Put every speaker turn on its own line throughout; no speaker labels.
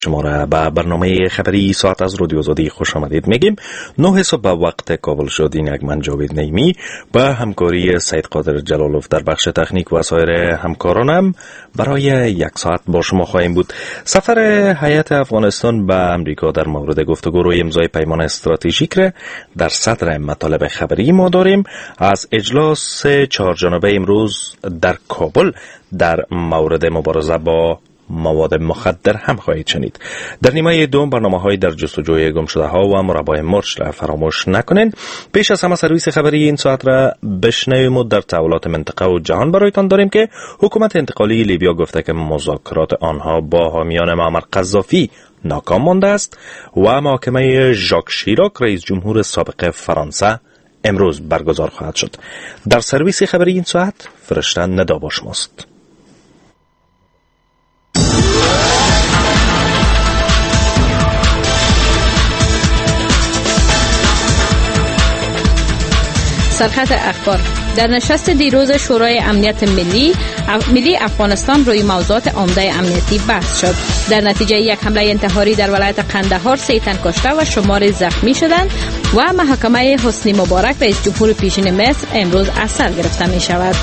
شما را به برنامه خبری ساعت از رادیو آزادی خوش آمدید میگیم. 9 صبح به وقت کابل شد. این یک من جاوید نیمی با همکاری سید قادر جلالوف در بخش تکنیک و سایر همکارانم برای یک ساعت با شما خواهیم بود. سفر هیئت افغانستان به امریکا در مورد گفتگو روی امضای پیمان استراتژیک را در صدر مطالب خبری ما داریم. از اجلاس 4 جانبه امروز در کابل در مورد مبارزه با مواد مخدر هم خواهید شنید. در نیمه دوم برنامه‌های در جستجوی گمشده‌ها و مربای مرچ را فراموش نکنین. پیش از همه سرویس خبری این ساعت را بشنویم و در تحولات منطقه و جهان برایتان داریم که حکومت انتقالی لیبیا گفته که مذاکرات آنها با حامیان معمر قذافی ناکام مانده است و محاکمه ژاک شیراک رئیس جمهور سابق فرانسه امروز برگزار خواهد شد. در سرویس خبری این ساعت فرشته ندا با شماست.
سرخط اخبار. در نشست دیروز شورای امنیت ملی افغانستان روی موضوعات عمده امنیتی بحث شد. در نتیجه یک حمله انتحاری در ولایت قندهار 3 تن کشته و شمار زخمی شدند و محاکمه حسنی مبارک رئیس جمهور پیشین مصر امروز از سر گرفته می شود.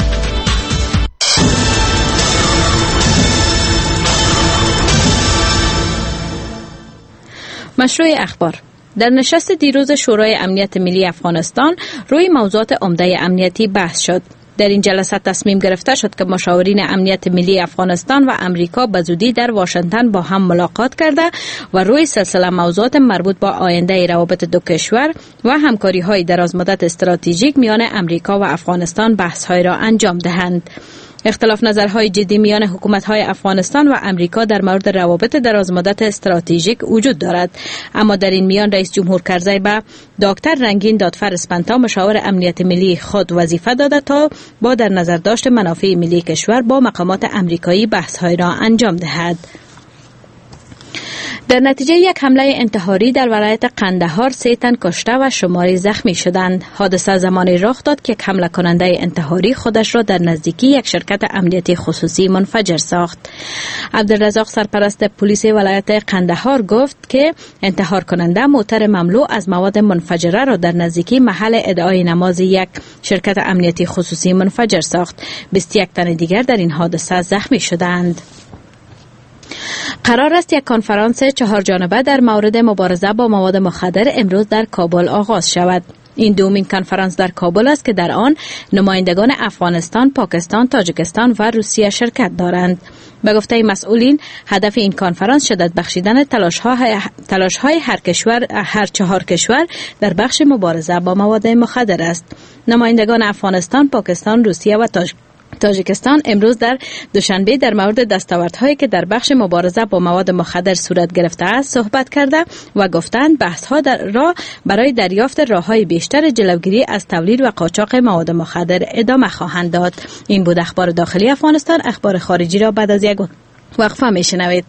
مشروع اخبار. در نشست دیروز شورای امنیت ملی افغانستان روی موضوعات عمده امنیتی بحث شد. در این جلسه تصمیم گرفته شد که مشاورین امنیت ملی افغانستان و امریکا به زودی در واشنگتن با هم ملاقات کرده و روی سلسله موضوعات مربوط با آینده روابط دو کشور و همکاری‌های درازمدت استراتژیک میان امریکا و افغانستان بحث‌های را انجام دهند. اختلاف نظرهای جدی میان حکومت‌های افغانستان و امریکا در مورد روابط درازمدت استراتژیک وجود دارد، اما در این میان رئیس جمهور کرزی به دکتر رنگین دادفر اسپنتا مشاور امنیت ملی خود وظیفه داده تا با در نظر داشت منافع ملی کشور با مقامات امریکایی بحث‌های را انجام دهد. در نتیجه یک حمله انتحاری در ولایت قندهار 3 تن کشته و شماری زخمی شدند. حادثه زمانی رخ داد که حمله کننده انتحاری خودش را در نزدیکی یک شرکت امنیتی خصوصی منفجر ساخت. عبدالرزاق سرپرست پلیس ولایت قندهار گفت که انتحار کننده موتر مملو از مواد منفجره را در نزدیکی محل ادعای نماز یک شرکت امنیتی خصوصی منفجر ساخت. 21 تن دیگر در این حادثه زخمی شدند. قرار است یک کنفرانس 4 جانبه در مورد مبارزه با مواد مخدر امروز در کابل آغاز شود. این دومین کنفرانس در کابل است که در آن نمایندگان افغانستان، پاکستان، تاجیکستان و روسیه شرکت دارند. به گفته مسئولین، هدف این کنفرانس شدت بخشیدن تلاش‌های هر 4 کشور در بخش مبارزه با مواد مخدر است. نمایندگان افغانستان، پاکستان، روسیه و تاجیکستان امروز در دوشنبه در مورد دستاوردهایی که در بخش مبارزه با مواد مخدر صورت گرفته است صحبت کرده و گفتند بحث‌ها برای دریافت راه‌های بیشتر جلوگیری از تولید و قاچاق مواد مخدر ادامه خواهند داد. این بود اخبار داخلی افغانستان. اخبار خارجی را بعد از یک وقفه میشنوید.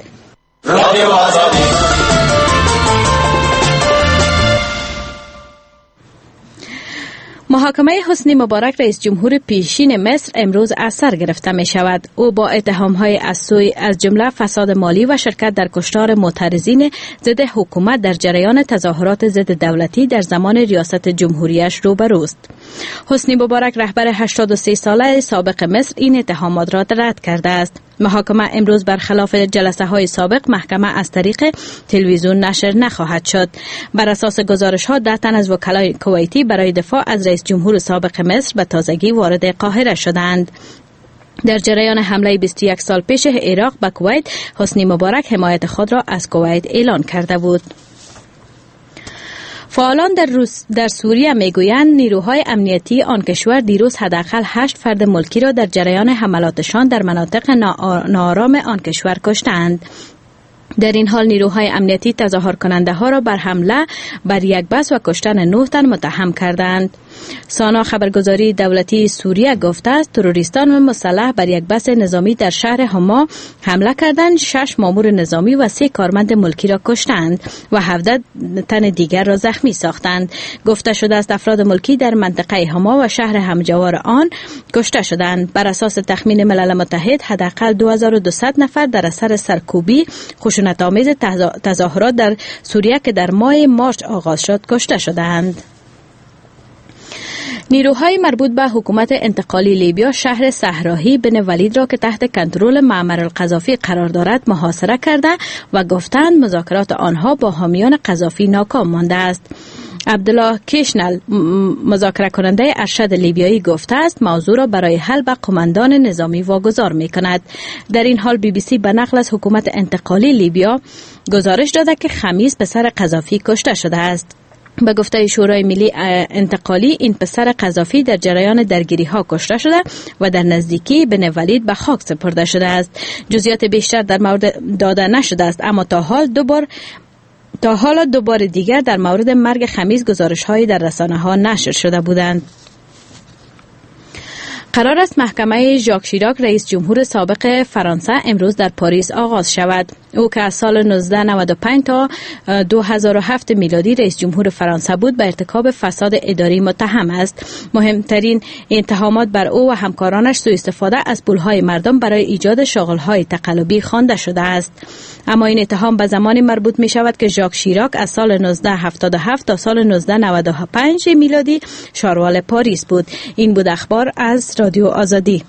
محاکمه حسنی مبارک رئیس جمهور پیشین مصر امروز از سر گرفته می شود. او با اتهام‌های از جمله فساد مالی و شرکت در کشتار معترضین ضد حکومت در جریان تظاهرات ضد دولتی در زمان ریاست جمهوریش روبروست. حسنی مبارک رهبر 83 ساله سابق مصر این اتهامات را رد کرده است. محاکمه امروز برخلاف جلسه‌های سابق محکمه از طریق تلویزیون نشر نخواهد شد. بر اساس گزارش‌ها 10 تن از وکلای کویتی برای دفاع از رئیس جمهور سابق مصر به تازگی وارد قاهره شدند. در جریان حمله 21 سال پیش عراق به کویت، حسنی مبارک حمایت خود را از کویت اعلان کرده بود. فعالان در سوریه میگویند نیروهای امنیتی آن کشور دیروز حداقل 8 فرد ملکی را در جریان حملاتشان در مناطق ناآرام آن کشور کشتند. در این حال نیروهای امنیتی تظاهر کننده ها را بر حمله بر یک بس و کشتن 9 تن متهم کردند. سانا خبرگزاری دولتی سوریه گفته است تروریستان مسلح بر یک بس نظامی در شهر حما حمله کردند، 6 مامور نظامی و 3 کارمند ملکی را کشتند و 17 تن دیگر را زخمی ساختند. گفته شده است افراد ملکی در منطقه حما و شهر همجوار آن کشته شدند. بر اساس تخمین ملل متحد حداقل 2200 نفر در اثر سرکوبی خشونت‌آمیز تظاهرات در سوریه که در ماه مارس آغاز شد کشته شدند. نیروهای مربوط به حکومت انتقالی لیبیا شهر صحرائی بن ولید را که تحت کنترل معمر القذافی قرار دارد محاصره کرده و گفتند مذاکرات آنها با حامیان قذافی ناکام مانده است. عبدالله کشنل مذاکره کننده ارشد لیبیایی گفته است موضوع را برای حل به قماندان نظامی واگذار می کند. در این حال BBC به نقل از حکومت انتقالی لیبیا گزارش داده که خمیس پسر قذافی کشته شده است. به گفته شورای ملی انتقالی این پسر قذافی در جریان درگیری ها کشته شده و در نزدیکی بن ولید به خاک سپرده شده است. جزئیات بیشتر در مورد داده نشده است، اما تا حالا دوبار دیگر در مورد مرگ خمیس گزارش هایی در رسانه ها نشر شده بودند. قرار است محکمه ژاک شیراک رئیس جمهور سابق فرانسه امروز در پاریس آغاز شود. او که از سال 1995 تا 2007 میلادی رئیس جمهور فرانسه بود به ارتکاب فساد اداری متهم است. مهمترین اتهامات بر او و همکارانش سوء استفاده از پولهای مردم برای ایجاد شغل‌های تقلبی خوانده شده است. اما این اتهام به زمانی مربوط می شود که ژاک شیراک از سال 1977 تا سال 1995 میلادی شاروال پاریس بود. این بود اخبار از رادیو آزادی.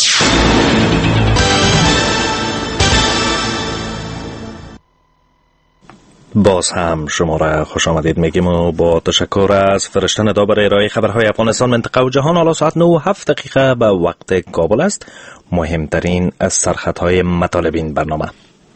باز هم شما را خوش آمدید میگیم و با تشکر از فرشته ندا برای ارائه خبرهای افغانستان، منطقه و جهان. حالا ساعت 9:07 به وقت کابل است. مهمترین از سرخطهای مطالب این برنامه.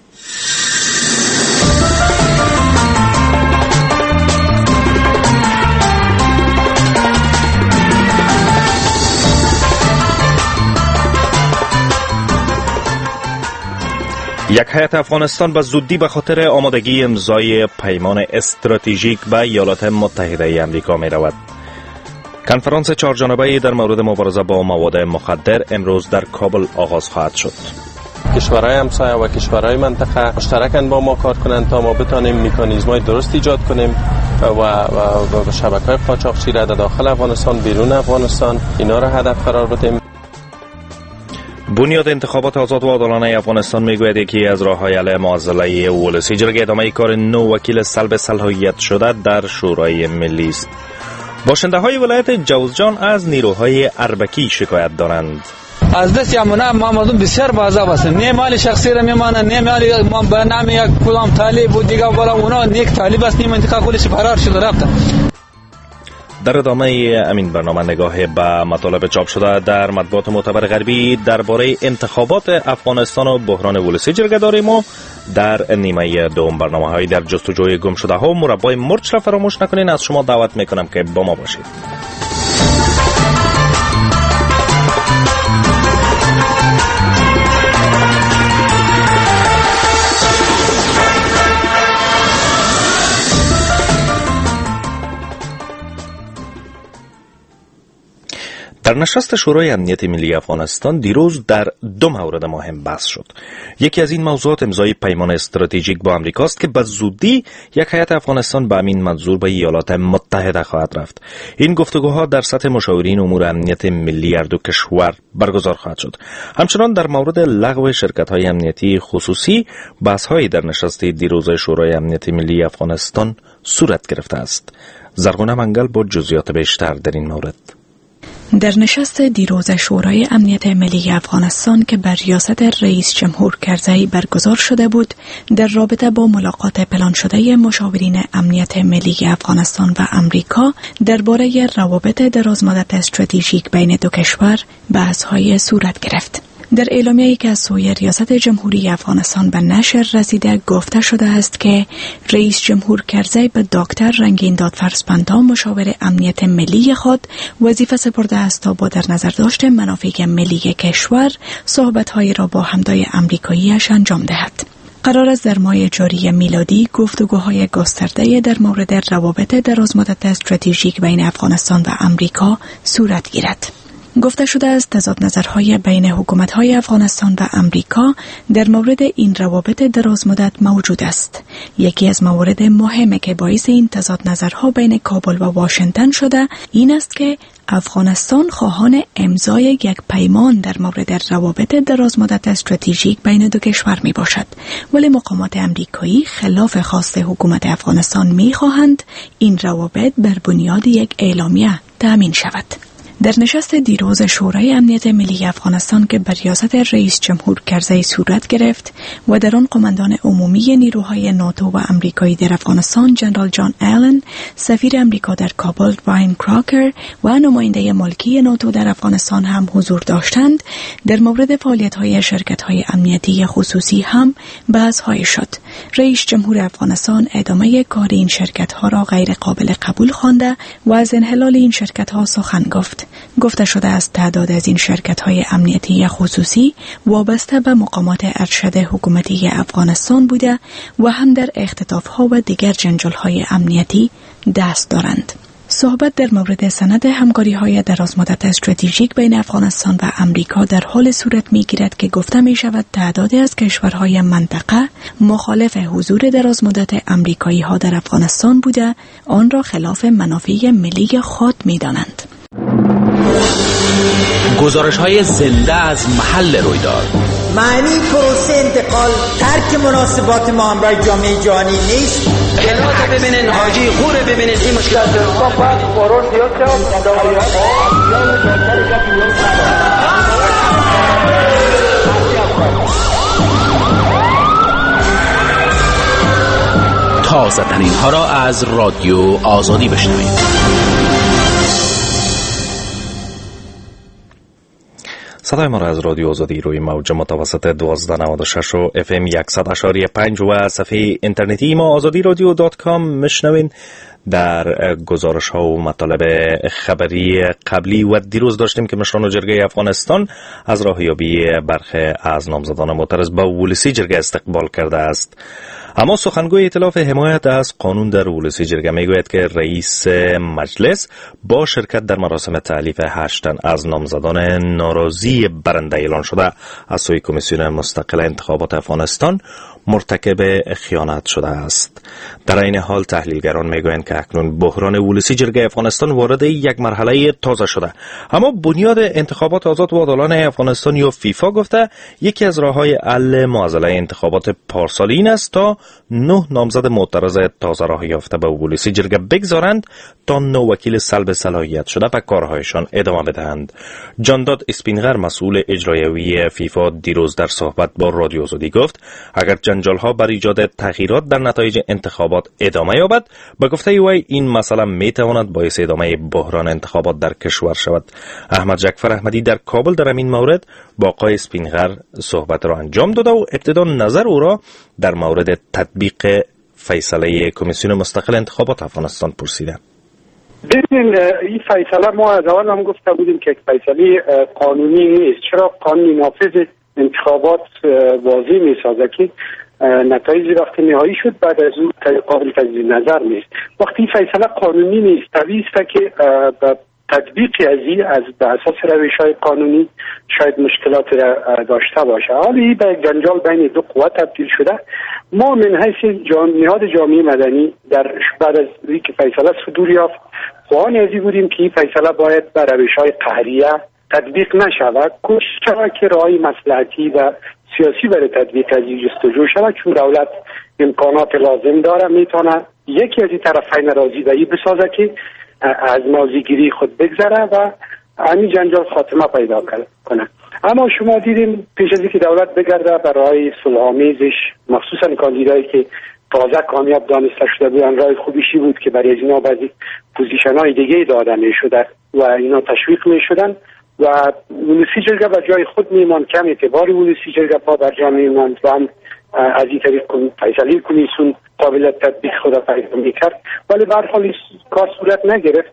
یک هیئت افغانستان به زودی به خاطر آمادگی امضای پیمان استراتژیک به ایالات متحده آمریکا می رود. کنفرانس 4 جانبه در مورد مبارزه با مواد مخدر امروز در کابل آغاز خواهد شد.
کشورهای همسایه و کشورهای منطقه مشترکاً با ما کار کنند تا ما بتانیم مکانیزم‌های درست ایجاد کنیم و شبکه‌های قاچاقچی را در داخل افغانستان، بیرون افغانستان اینا را هدف قرار بدیم.
بنیاد انتخابات آزاد و عادلانه افغانستان میگوید یکی از راه‌های علیه معضله ولسی جرگه ادامه کار 9 وکیل سلب صلاحیت شده در شورای ملی است. باشنده‌های ولایت جوزجان از نیروهای اربکی شکایت دارند.
از دست یامونه ما مردم بسیار بازاب هستند. نه مال شخصی را میمانند، نه مال ما به نام یک کدام طالب و دیگه بالا اونا نیک طالب است، این منطقه کلش فرار شده رفتن.
در ادامه امین برنامه نگاه به مطالب چاپ شده در مطبوعات معتبر غربی درباره انتخابات افغانستان و بحران ولسی جلوه داریم و در نیمه دوم برنامه‌های در جستجوی گم شده ها و مربای مرچ را فراموش نکنین. از شما دعوت میکنم که با ما باشید. در نشست شورای امنیت ملی افغانستان دیروز در 2 مورد مهم بحث شد. یکی از این موضوعات امضای پیمان استراتژیک با آمریکا است که به زودی یک هیئت افغانستان به همین منظور به ایالات متحده خواهد رفت. این گفتگوها در سطح مشاورین امور امنیت ملی هر دو کشور برگزار خواهد شد. همچنان در مورد لغو شرکت‌های امنیتی خصوصی بحث‌هایی در نشست دیروز شورای امنیت ملی افغانستان صورت گرفته است. زرغونه منگل با جزئیات بیشتر در این مورد.
در نشست دیروز شورای امنیت ملی افغانستان که بر ریاست رئیس جمهور کرزی برگزار شده بود، در رابطه با ملاقات پلان شده مشاورین امنیت ملی افغانستان و امریکا درباره روابط درازمدت استراتژیک بین دو کشور بحث‌های صورت گرفت. در اعلامیه‌ای که از سوی ریاست جمهوری افغانستان به نشر رسیده گفته شده است که رئیس جمهور کرزی به دکتر رنگین دادفرزپنتا مشاور امنیت ملی خود وظیفه سپرده است تا با در نظر داشت منافع ملی کشور صحبت‌هایی را با همتای آمریکایی‌اش انجام دهد. قرار است در ماه جاری میلادی گفتگوهای گسترده در مورد روابط درازمدت استراتژیک بین افغانستان و امریکا صورت گیرد. گفته شده است تضاد نظرهای بین حکومت‌های افغانستان و امریکا در مورد این روابط درازمدت موجود است. یکی از موارد مهمی که باعث این تضاد نظرها بین کابل و واشنگتن شده این است که افغانستان خواهان امضای یک پیمان در مورد روابط درازمدت استراتژیک بین دو کشور می باشد، ولی مقامات امریکایی خلاف خواست حکومت افغانستان می خواهند این روابط بر بنیاد یک اعلامیه تأمین شود. در نشست دیروز شورای امنیت ملی افغانستان که بر ریاست رئیس جمهور کرزی صورت گرفت و در آن قماندان عمومی نیروهای ناتو و امریکایی در افغانستان جنرال جان آلن، سفیر امریکا در کابل راین کراکر و نماینده ملکی ناتو در افغانستان هم حضور داشتند، در مورد فعالیت‌های شرکت‌های امنیتی خصوصی هم بحث‌های شد. رئیس جمهور افغانستان ادامه کار این شرکت‌ها را غیر قابل قبول خوانده و از انحلال این شرکت‌ها سخن گفت. گفته شده است تعداد از این شرکت‌های امنیتی خصوصی وابسته به مقامات ارشد حکومتی افغانستان بوده و هم در اختطاف‌ها و دیگر جنجال‌های امنیتی دست دارند. صحبت در مورد سند همکاری‌های درازمدت استراتژیک بین افغانستان و امریکا در حال صورت می‌گیرد که گفته می‌شود تعدادی از کشورهای منطقه مخالف حضور درازمدت امریکایی‌ها در افغانستان بوده، آن را خلاف منافع ملی خود می‌دانند.
گزارش‌های زنده از محل رویداد.
معنی پروسه انتقال ترک مناسبات ما همراه جامعه جهانی نیست.
جنات ببینین، حاجی خور ببینین، این مشکلات
تازه ترین ها را از رادیو آزادی بشنوید.
صدای ما را از رادیو آزادی روی موج متوسط 1296 و FM 100.5 و صفحه اینترنتی ما azadirodio.com میشنوین. در گزارش ها و مطالب خبری قبلی و دیروز داشتیم که مشران جرگه افغانستان از راهیابی برخی از نامزدان معترض به ولسی جرگه استقبال کرده است. اما سخنگوی ائتلاف حمایت از قانون در ولسی جرگه میگوید که رئیس مجلس با شرکت در مراسم تألیف 8 تن از نامزدان ناراضی برنده اعلان شده از سوی کمیسیون مستقل انتخابات افغانستان مرتکب خیانت شده است. در این حال تحلیلگران میگویند که اکنون بحران ولسی جرگه افغانستان وارد یک مرحله تازه شده. اما بنیاد انتخابات آزاد و عادلانه افغانستان یا فیفا گفته یکی از راه‌های حل معضله انتخابات پارسالی این است تا 9 نامزد معترض تازه راه یافته به ولسی جرگه بگذارند تا 9 وکیل سلب صلاحیت شده به کارهایشان ادامه بدهند. جانداد اسپینغر مسئول اجرایی فیفا دیروز در صحبت با رادیو آزادی گفت اگر جنجال‌ها بر ایجاد تغییرات در نتایج انتخابات ادامه یابد به گفته وی این مسئله میتواند باعث ادامه بحران انتخابات در کشور شود. احمد جعفر احمدی در کابل در این مورد با آقای اسپینغر صحبت را انجام داده و ابتدا نظر او را در مورد تطبیق فیصله کمیسیون مستقل انتخابات افغانستان پرسیده.
ببین این فیصله ما از اول هم گفته بودیم که فیصله قانونی نیست. چرا قانون نافذ انتخابات واضح میسازه که نتایج وقتی نهایی شد بعد از اون قابل تجدید نظر نیست. وقتی فیصله قانونی نیست طبیعی است که تطبیق از به اساس روش‌های قانونی شاید مشکلات داشته باشه. حالا به یک جنجال بین دو قوت تبدیل شده. ما من حیث نهاد جامعه مدنی در بعد از اینکه فیصله صدور یافت خواهان ازی بودیم که این فیصله باید به روش‌های قهریه تطبیق نشود، کوشش شود که راهی مصلحتی و سیاسی برای تطبیق از این جستجو شود، چون دولت امکانات لازم داره میتونه یکی از این طرفین راضی دهی بسازه که از ماضیگیری خود بگذره و همین جنجال خاتمه پیدا کنه. اما شما دیدیم پیش از اینکه دولت بگرده برای صلح‌آمیزش مخصوصا کاندیدایی که تازه کامیاب دانسته شده بودن راه خوبیشی بود که برای اینا بعضی پوزیشن‌های دیگه داده می‌شد و اینا تشویق می‌شدن و ولسی جرگه بر جای خود میمان، کم اعتبار ولسی جرگه پا بر جا میماند و هم از این طریق فیصله کمیسیون قابل تطبیق خود پیدا میکرد، ولی به هر حال کار صورت نگرفت.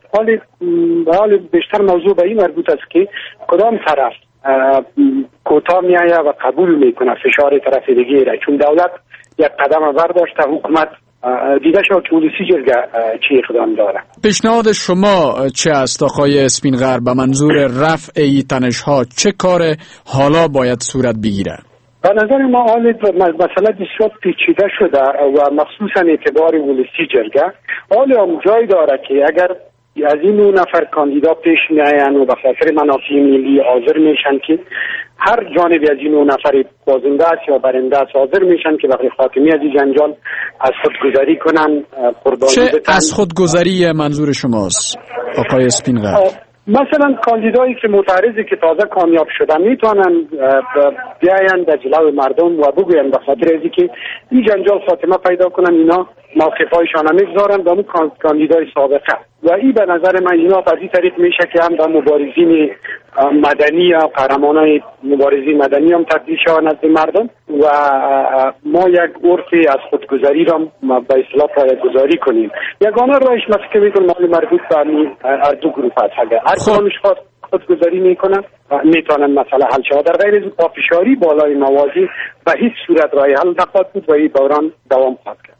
حال بیشتر موضوع به این مربوط است که کدام طرف کوتاه میآید و قبول میکنه فشار طرف دیگه را، چون دولت یک قدم برداشته حکومت دیده شد که ولسی جرگه چی اقدام داره.
پیشنهاد شما چه است آقای اسپینغر به منظور رفع تنش‌ها؟ چه کار حالا باید صورت بگیره؟
به نظر ما مسئله بسیار پیچیده شده و مخصوصا اعتبار ولسی جرگه هم جای داره که اگر از این 9 نفر کاندیدا پیش میاین و به خاطر منافع ملی حاضر میشن که هر جانبی از این 9 نفر بازنده است یا برنده است حاضر میشن که برای خاتمی از این جنجال از خودگذری کنن، قربانی
چه از خودگذری منظور شماست آقای اسپینغر؟
مثلا کاندیدایی که معترضی که تازه کامیاب شدن میتونن بیاین در جلوی مردم و بگوین به خاطر از اینکه این جنجال خاتمه پیدا کنن اینا موقفایشان میگذارن به اون کاندیدای سابقه و این به نظر من اینا از این طریق میشه که هم به مبارزین مدنی یا قهرمانای مبارزین مدنی هم تبدیل شوند نزد مردم و ما یک عرف از خودگذری را به اصطلاح پایه‌گذاری کنیم. یگانه راهش مثل که میگم مربوط به هر دو گروه است. اگر هر کدومش خودگذاری میکنن میتونن مسئله حل شود. در غیر از پافشاری بالای موازی به هیچ صورت راه حل نخواهد بود و این دوران دوام خواهد کرد.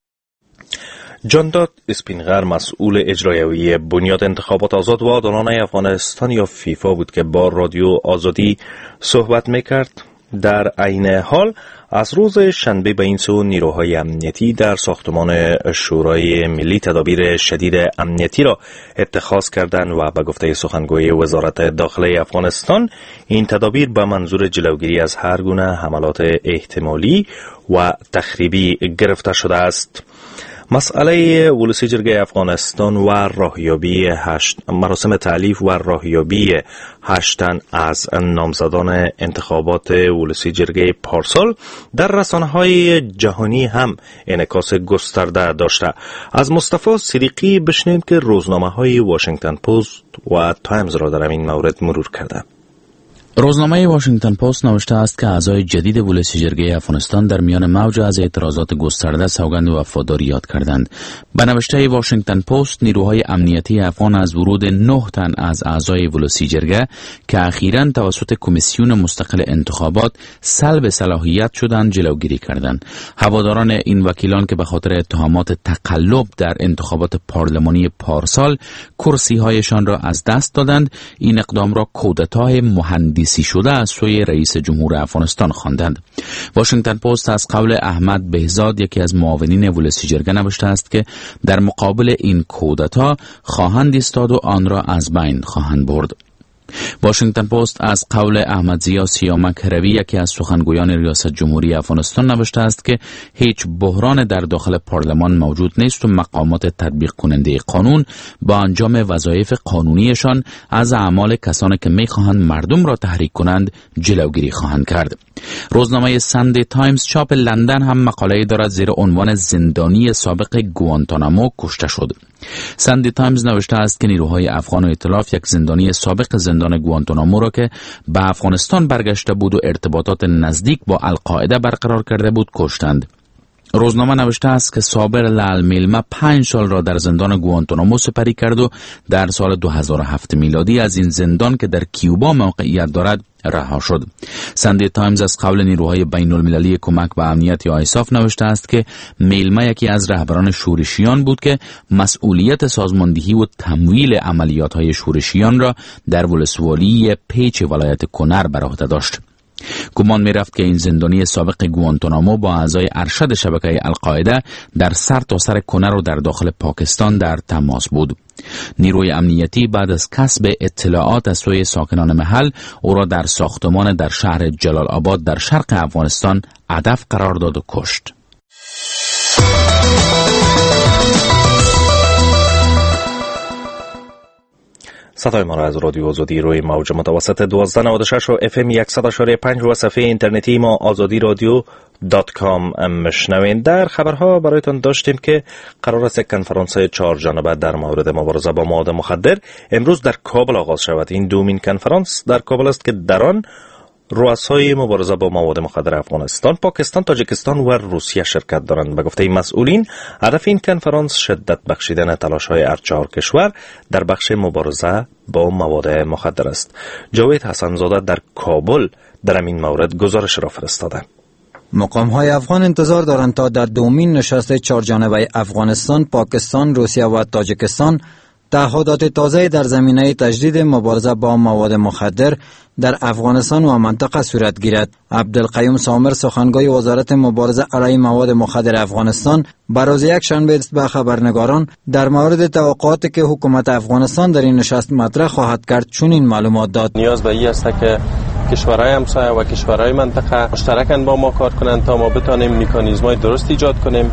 جانداد اسپینغر مسئول اجرایی بنیاد انتخابات آزاد و عادلانه افغانستان یا فیفا بود که با رادیو آزادی صحبت میکرد. در عین حال از روز شنبه به این سو نیروهای امنیتی در ساختمان شورای ملی تدابیر شدید امنیتی را اتخاذ کردند و به گفته سخنگوی وزارت داخله افغانستان این تدابیر به منظور جلوگیری از هر گونه حملات احتمالی و تخریبی گرفته شده است. مسئله ولسی جرگه افغانستان و راهیابی مراسم تألیف و راهیابی 8 تن از نامزدان انتخابات ولسی جرگه پارسال در رسانه‌های جهانی هم انعکاس گسترده داشته. از مصطفی صدیقی بشنویم که روزنامه‌های واشنگتن پست و تایمز را در این مورد مرور کرده.
روزنامه واشنگتن پست نوشته است که اعضای جدید ولسی جرگه افغانستان در میان موج از اعتراضات گسترده سوگند وفاداری یاد کردند. به نوشته واشنگتن پست نیروهای امنیتی افغان از ورود 9 تن از اعضای ولسی جرگه که اخیراً توسط کمیسیون مستقل انتخابات سلب صلاحیت شدند جلوگیری کردند. هواداران این وکیلان که به خاطر اتهامات تقلب در انتخابات پارلمانی پارسال کرسی‌هایشان را از دست دادند، این اقدام را کودتای مهندسی شده از سوی رئیس جمهور افغانستان خواندند. واشنگتن پست از قول احمد بهزاد یکی از معاونین ولسی جرگه نوشته است که در مقابل این کودتا خواهند ایستاد و آن را از بین خواهند برد. واشنگتن پست از قول احمد ضیا سیامک روی یکی از سخنگویان ریاست جمهوری افغانستان نوشته است که هیچ بحران در داخل پارلمان موجود نیست و مقامات تطبیق کننده قانون با انجام وظایف قانونیشان از اعمال کسانی که میخواهند مردم را تحریک کنند جلوگیری خواهند کرد. روزنامه ساندی تایمز چاپ لندن هم مقاله‌ای دارد زیر عنوان زندانی سابق گوانتانامو کشته شد. ساندی تایمز نوشته است که نیروهای افغان و ائتلاف یک زندانی سابق زندان گوانتانامو را که به افغانستان برگشته بود و ارتباطات نزدیک با القاعده برقرار کرده بود کشتند. روزنامه نوشته است که صابر لال میلمه 5 سال را در زندان گوانتانامو سپری کرد و در سال 2007 میلادی از این زندان که در کیوبا موقعیت دارد رها شد. ساندی تایمز از قول نیروهای بین المللی کمک به امنیت یا ایساف نوشته است که میلمه یکی از رهبران شورشیان بود که مسئولیت سازماندهی و تمویل عملیات‌های شورشیان را در ولسوالی پیچ ولایت کنر بر عهده داشت. گمان می رفت که این زندانی سابق گوانتانامو با اعضای ارشد شبکه القاعده در سر تا سر کنر و در داخل پاکستان در تماس بود. نیروی امنیتی بعد از کسب اطلاعات از سوی ساکنان محل او را در ساختمان در شهر جلال آباد در شرق افغانستان هدف قرار داد و کشت.
صدای ما را از رادیو آزادی روی موج متوسط 1296 و FM 100.5 و صفحه اینترنتی ما azadiradyo.com مشنوین. در خبرها برایتان داشتیم که قرار است یک کنفرانس 4 جانبه در مورد مبارزه با مواد مخدر امروز در کابل آغاز شود. این دومین کنفرانس در کابل است که در آن رؤسای مبارزه با مواد مخدر افغانستان، پاکستان، تاجیکستان و روسیه شرکت دارند. به گفته مسئولین هدف این کنفرانس شدت بخشیدن تلاش‌های هر 4 کشور در بخش مبارزه با مواد مخدر است. جاوید حسن‌زاده در کابل در این مورد گزارش را فرستاده.
مقام‌های افغان انتظار دارند تا در دومین نشست چهارجانبه افغانستان، پاکستان، روسیه و تاجیکستان تعهدات تازه در زمینه تجدید مبارزه با مواد مخدر در افغانستان و منطقه صورت گیرد. عبدالقیوم سامر، سخنگوی وزارت مبارزه علیه مواد مخدر افغانستان، بر روز یکشنبه به خبرنگاران در مورد توقعاتی که حکومت افغانستان در این نشست مطرح خواهد کرد چنین معلومات داد.
نیاز به این است که کشورهای همسایه و کشورهای منطقه مشترکاً با ما کار کنند تا ما بتانیم مکانیزم‌های درست ایجاد کنیم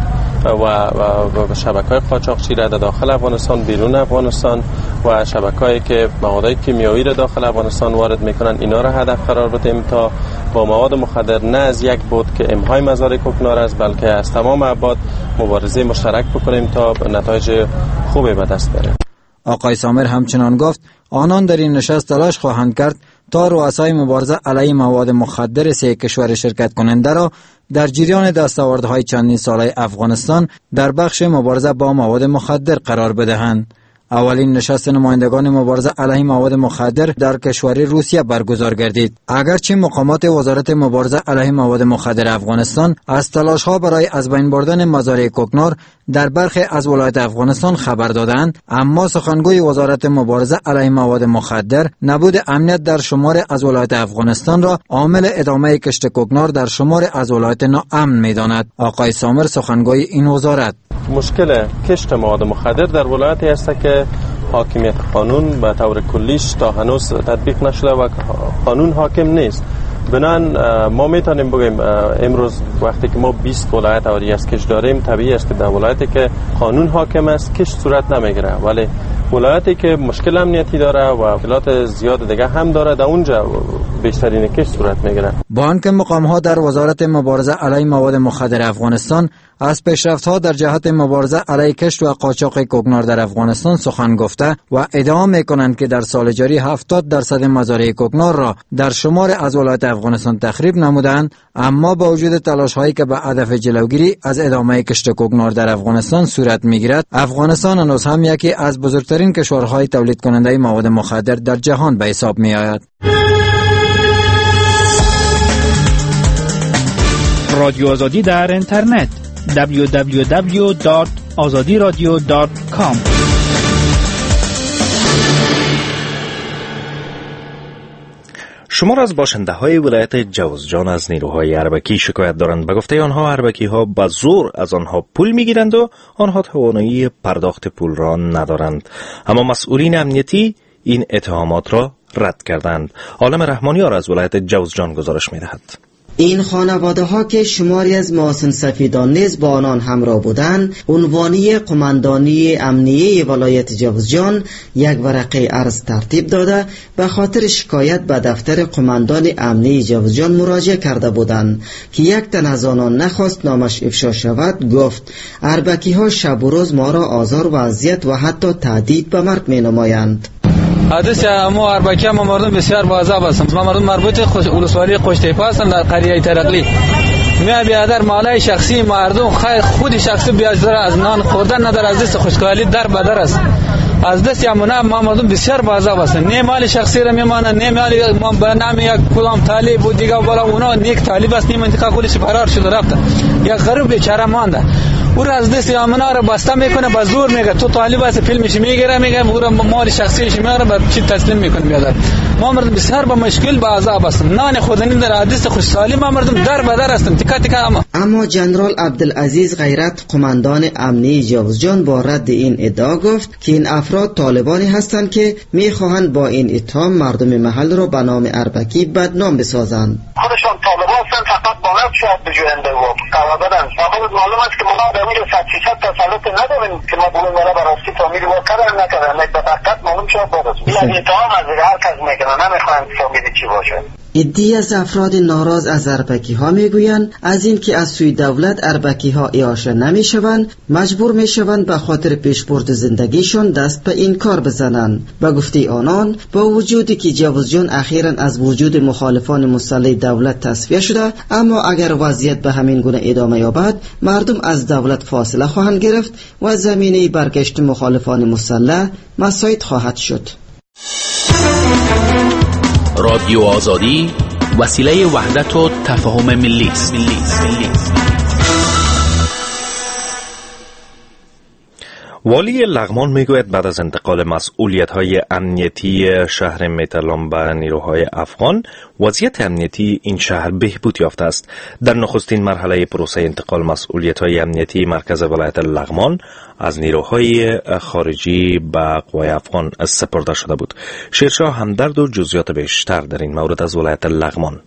و شبکه‌های قاچاقچی را در داخل افغانستان، بیرون افغانستان و شبکه‌هایی که مواد کیمیایی را داخل افغانستان وارد می‌کنند اینا را هدف قرار بدیم تا با مواد مخدر نه از یک بود که امهای مزارع کوکنار است بلکه از تمام ابعاد مبارزه مشترک بکنیم تا نتایج خوبی به دست بریم.
آقای سامر همچنان گفت آنان در این نشست تلاش خواهند کرد تا رؤسای مبارزه علیه مواد مخدر سه کشور شرکت کننده را در جریان دستاوردهای چندین ساله افغانستان در بخش مبارزه با مواد مخدر قرار بدهند. اولین نشست نمایندگان مبارزه علیه مواد مخدر در کشور روسیه برگزار گردید. اگرچه مقامات وزارت مبارزه علیه مواد مخدر افغانستان از تلاش‌ها برای از بین بردن مزارع کوکنار در برخی از ولایات افغانستان خبر دادند، اما سخنگوی وزارت مبارزه علیه مواد مخدر نبود امنیت در شمار از ولایات افغانستان را عامل ادامه کشت کوکنار در شمار از ولایات ناامن می‌داند. آقای سامر، سخنگوی این وزارت:
مشکل کشت مواد مخدر در ولایتی است که حاکمیت قانون به طور کلیش تا هنوز تطبیق نشده و قانون حاکم نیست. بنان ما میتونیم بگیم امروز وقتی که ما 20 ولایت آوری از کش داریم، طبیعی است که در ولایتی که قانون حاکم است کش صورت نمیگیره، ولی ولایتی که مشکل امنیتی داره و مشکلات زیاد دیگه هم داره در اونجا بیشترین کش صورت میگیره.
با آنکه مقام‌ها در وزارت مبارزه علیه مواد مخدر افغانستان از پیشرفت‌ها در جهت مبارزه علیه کشت و قاچاق کوکنار در افغانستان سخن گفته و ادعا می‌کنند که در سال جاری 70% مزارع کوکنار را در شمار از ولایات افغانستان تخریب نمودند، اما با وجود تلاش‌هایی که به هدف جلوگیری از ادامه کشت کوکنار در افغانستان صورت می‌گیرد، افغانستان هنوز هم یکی از بزرگترین کشورهای تولید کننده مواد مخدر در جهان به حساب می‌آید.
رادیو آزادی در اینترنت www.azadiradio.com.
شمار از باشنده های ولایت جوزجان از نیروهای اربکی شکایت دارند. به گفته آنها اربکی ها به زور از آنها پول میگیرند و آنها توانایی پرداخت پول را ندارند. اما مسئولین امنیتی این اتهامات را رد کردند. عالم رحمانیار از ولایت جوزجان گزارش میدهد.
این خانواده ها که شماری از محسن سفیدان نیز با آنان همراه بودند، عنوانی قماندانی امنیه ولایت جوزجان یک ورقه عرض ترتیب داده به خاطر شکایت به دفتر قماندان امنیه جوزجان مراجعه کرده بودند که یک تن از آنان نخواست نامش افشا شود. گفت اربکی ها شب و روز ما را آزار و اذیت و حتی تهدید به مرگ می نمایند.
حدث ما اربکی ما مردم بسیار باعث هستند. ما مردم مربوط ولسوالی خوشتیپه هستند در قریه ترقلی. می بیادر مالای شخصی مردم خود شخصی بیادر از نان خوردن نداره، از دست خوشحالی در بدر است. از دست یمونه ما مردم بسیار باعث هستند. نه مال شخصی را میمانند، نه مال ما به نام یک کدام طالب و دیگه بالا اونا نیک طالب است، نیم منطقه کلش فرار شده رفته. یک غریب بیچاره مانده. او را از دست امنا را بسته میکنه، به زور میگه تو طالب هستی، فیلمش میگیره، میگه او را مال شخصیش میاره به چی تسلیم میکنه. بیادر ما مردم بسیار با مشکل با عذاب هستیم. نان خودنی در حدیث خوشحالی ما مردم در بدر هستیم. تیکا تیکا.
اما جنرال عبدالعزیز غیرت قماندان امنیه جوزجان با رد این ادعا گفت که این افراد طالبانی هستند که میخواهند با این اتهام مردم محل را به نام اربکی بدنام بسازند.
خودشان طالب هستند، فقط با نفس شاید بجوینده و قوابدن. فقط معلوم است که ما در اونجا 100% تسلط نداریم که ما بگویم ولی براستی فامیلی با کردن نکردن. به دقت معلوم شد بودست. این اتهام از هر کس میکنه، نمیخواهند فامیلی چی باشه.
عده‌ای از افراد ناراض از اربکی ها میگویند از این که از سوی دولت اربکی ها اعاشه نمیشوند، مجبور میشوند به خاطر پیشبرد زندگیشون دست به این کار بزنند. به گفته آنان با وجودی که جوزجان اخیراً از وجود مخالفان مسلح دولت تصفیه شده، اما اگر وضعیت به همین گونه ادامه یابد مردم از دولت فاصله خواهند گرفت و زمینه برگشت مخالفان مسلح مساعد خواهد شد.
رادیو آزادی وسیله وحدت و تفاهم ملی است.
والی لغمان میگوید بعد از انتقال مسئولیت‌های امنیتی شهر مترلام به نیروهای افغان، وضعیت امنیتی این شهر بهبود یافته است. در نخستین مرحله پروسه انتقال مسئولیت‌های امنیتی مرکز ولایت لغمان از نیروهای خارجی به قوای افغان سپرده شده بود. شیرشاه همدرد و جزئیات بیشتر در این مورد از ولایت لغمان.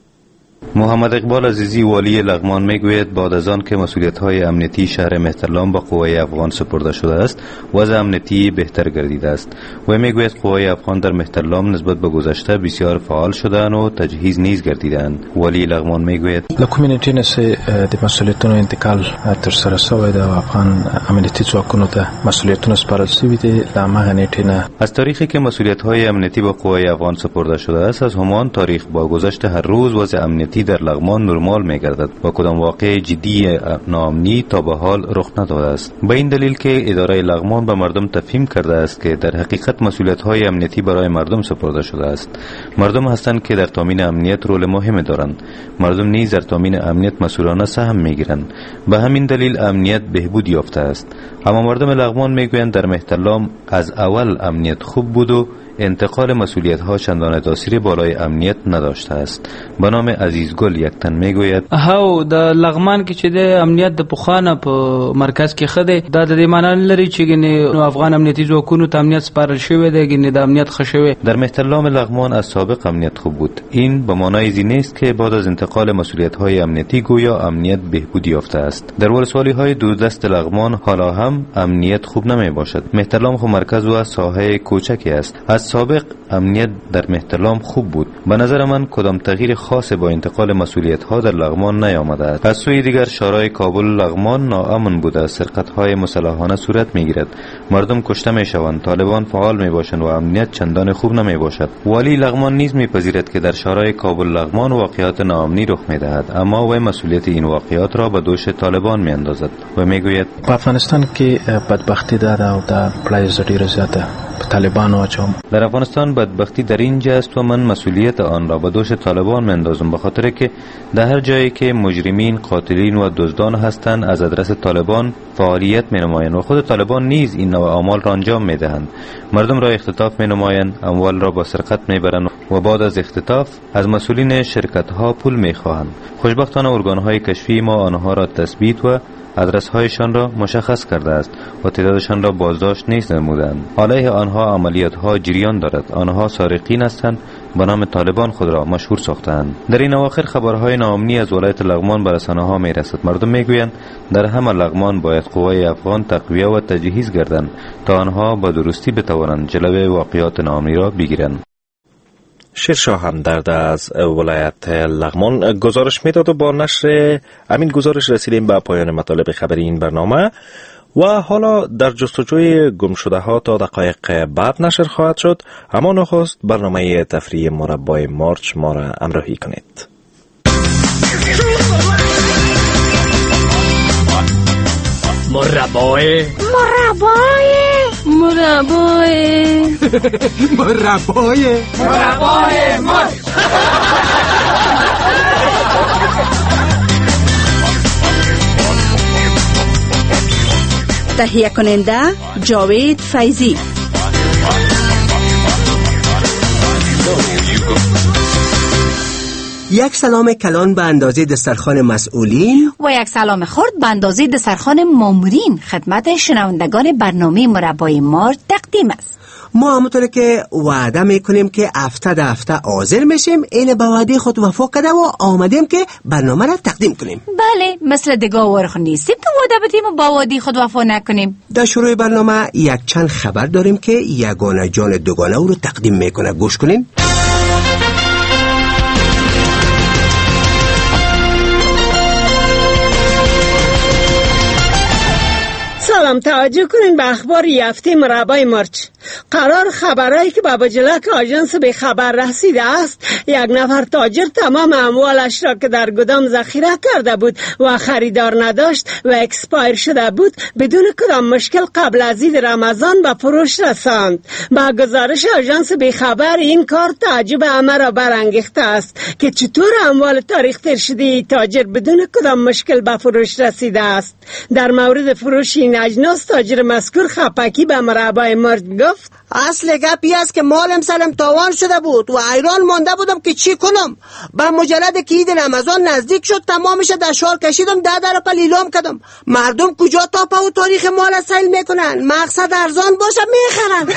محمد اقبال عزیزی والی لغمان میگوید بعد از آن که مسئولیت‌های امنیتی شهر مهترلام به قوای افغان سپرده شده است، وضع امنیتی بهتر گردیده است. و میگوید قوای افغان در مهترلام نسبت به گذشته بسیار فعال شدند و تجهیز نیز گردیدند. والی لغمان میگوید
له کمیونټي نه د مسئولیتونو انتقال تر سره شوی د افغان امنیتي ځواکونو ته مسئولیتونه سپارل شوي دي. له هماغه نیټې نه
از تاریخی که مسئولیت‌های امنیتی به قوای افغان سپرده شده است، از همان تاریخ با گذشت هر روز وضع امنیتی در لغمان نرمال می‌گردد و کدام واقع جدی ناامنی تا به حال رخ نداده است. به این دلیل که اداره لغمان به مردم تفهیم کرده است که در حقیقت مسئولیت‌های امنیتی برای مردم سپرده شده است. مردم هستند که در تامین امنیت رول مهمی دارند. مردم نیز در تامین امنیت مسئولانه سهم می‌گیرند. به همین دلیل امنیت بهبود یافته است. اما مردم لغمان میگویند در مهترلام از اول امنیت خوب بود و انتقال مسئولیت‌ها چندان تاثیر بالای امنیت نداشته است. به نام عزیزگل یک تن میگوید
هاو د لغمان کې چې د امنیت د پخوانه په مرکز کې خده د دې معنی لري چې ګنې افغان امنیتي ځواکونو ته امنیت سپارل شوی دی، ګنې د امنیت ښه شوی.
در مهترلام لغمان از سابق امنیت خوب بود. این به معنای این نیست که بعد از انتقال مسئولیت‌های امنیتی گویا امنیت بهبود یافته است. در ولسوالی‌های دوردست لغمان حالا هم امنیت خوب نمیباشد. مهترلام خو مرکز و ساحه کوچکی است. از سابق امنیت در مهترلام خوب بود. به نظر من کدام تغییر خاص با انتقال مسئولیت‌ها در لغمان نیامده است. از سوی دیگر شورای کابل لغمان ناامن بوده، سرقت‌های مسلحانه صورت می‌گیرد، مردم کشته می‌شوند، طالبان فعال می‌باشند و امنیت چندان خوب نمی‌باشد. والی لغمان نیز می‌پذیرد که در شورای کابل لغمان واقعات ناامنی رخ می‌دهد، اما وی مسئولیت این واقعات را به دوش طالبان می‌اندازد و می‌گوید
په افغانستان کې بدبختی ده او د پلایز ډیره زیاته طالبان واچوم.
در افغانستان بدبختی در اینجا است و من مسئولیت آن را به دوش طالبان می‌اندازم، به خاطر که در هر جایی که مجرمین، قاتلین و دزدان هستند از آدرس طالبان فعالیت می‌نمایند و خود طالبان نیز این نوع اعمال را انجام می‌دهند. مردم را اختطاف می‌نمایند، اموال را با سرقت می‌برند و بعد از اختطاف از مسئولین شرکت‌ها پول می‌خواهند. خوشبختانه ارگان‌های کشفی ما آنها را تثبیت و آدرس‌هایشان را مشخص کرده است و تعدادشان را بازداشت نیز نمودند. علیه آنها عملیات‌ها جریان دارد. آنها سارقین هستند، به نام طالبان خود را مشهور ساختند. در این اواخر خبرهای ناامنی از ولایت لغمان به رسانه‌ها می‌رسد. مردم می‌گویند در همه لغمان باید قوای افغان تقویه و تجهیز گردند تا آنها به درستی بتوانند جلوی واقعات ناامنی را بگیرند.
شیرشاه همدرد از ولایت لغمان گزارش میداد و با نشر همین گزارش رسیدیم به پایان مطالب خبری این برنامه و حالا در جستجوی گم شده ها تا دقایق بعد نشر خواهد شد. اما نخست برنامه تفریحی مربای مارچ ما را همراهی کنید.
مربای مارچ.
تهیه کننده جاوید فیضی.
یک سلام کلان به اندازه دسترخوان مسئولین
و یک سلام خرد به اندازه دسترخوان مامورین خدمت شنوندگان برنامه مربای مارچ تقدیم است.
ما همونطور که وعده میکنیم که هفته حاضر میشیم، این به وعده خود وفا کرده و آمدیم که برنامه را تقدیم کنیم.
بله، مثل دگاور نیستیم که وعده بدیم و با وعده خود وفا نکنیم.
در شروع برنامه یک چند خبر داریم که یگانه جان دوگانه او رو تقدیم میکنه. گوش کنین.
سلام، توجه کنین به اخبار هفته مربع مارچ. قرار خبرایی که به بجلک آژانس به خبر رسیده است، یک نفر تاجر تمام اموالش را که در گدام ذخیره کرده بود و خریدار نداشت و اکسپایر شده بود بدون کدام مشکل قبل از عید رمضان به فروش رساند. با گزارش آژانس به خبر این کار تعجب همه را برانگیخته است که چطور اموال تاریخ تیر شده تاجر بدون کدام مشکل به فروش رسیده است. در مورد فروش این اجناس تاجر مذکور خپکی به مربع مارچ گفت:
اصل گپی است که مالم سرم تاوان شده بود و حیران مانده بودم که چی کنم. با مجرد که عید رمضان نزدیک شد تمامش دشوار کشیدم، 10 درپا لیلام کردم. مردم کجا تاپه و تاریخ مال سیل میکنن؟ مقصد ارزان باشه میخرن.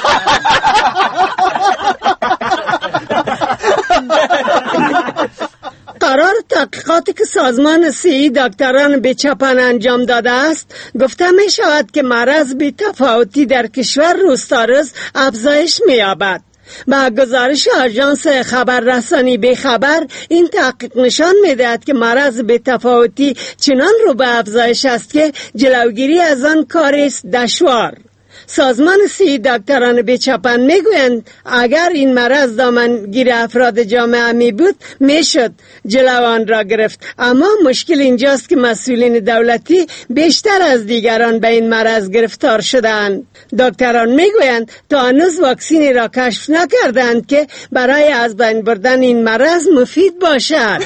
قرار تحقیقاتی که سازمان صحی دکتران به چپن انجام داده است گفته می شود که مرض بی تفاوتی در کشور روز تا روز افزایش می یابد. با گزارش آژانس خبررسانی به خبر این تحقیق نشان می دهد که مرض بی تفاوتی چنان رو به افزایش است که جلوگیری از آن کار است دشوار. سازمان صحی دکتران به چپن میگویند اگر این مرض دامنگیر افراد جامعه می بود میشد جلو آن را گرفت، اما مشکل اینجاست که مسئولین دولتی بیشتر از دیگران به این مرض گرفتار شدند. دکتران میگویند تا هنوز واکسینی را کشف نکردند که برای از بین بردن این مرض مفید باشد.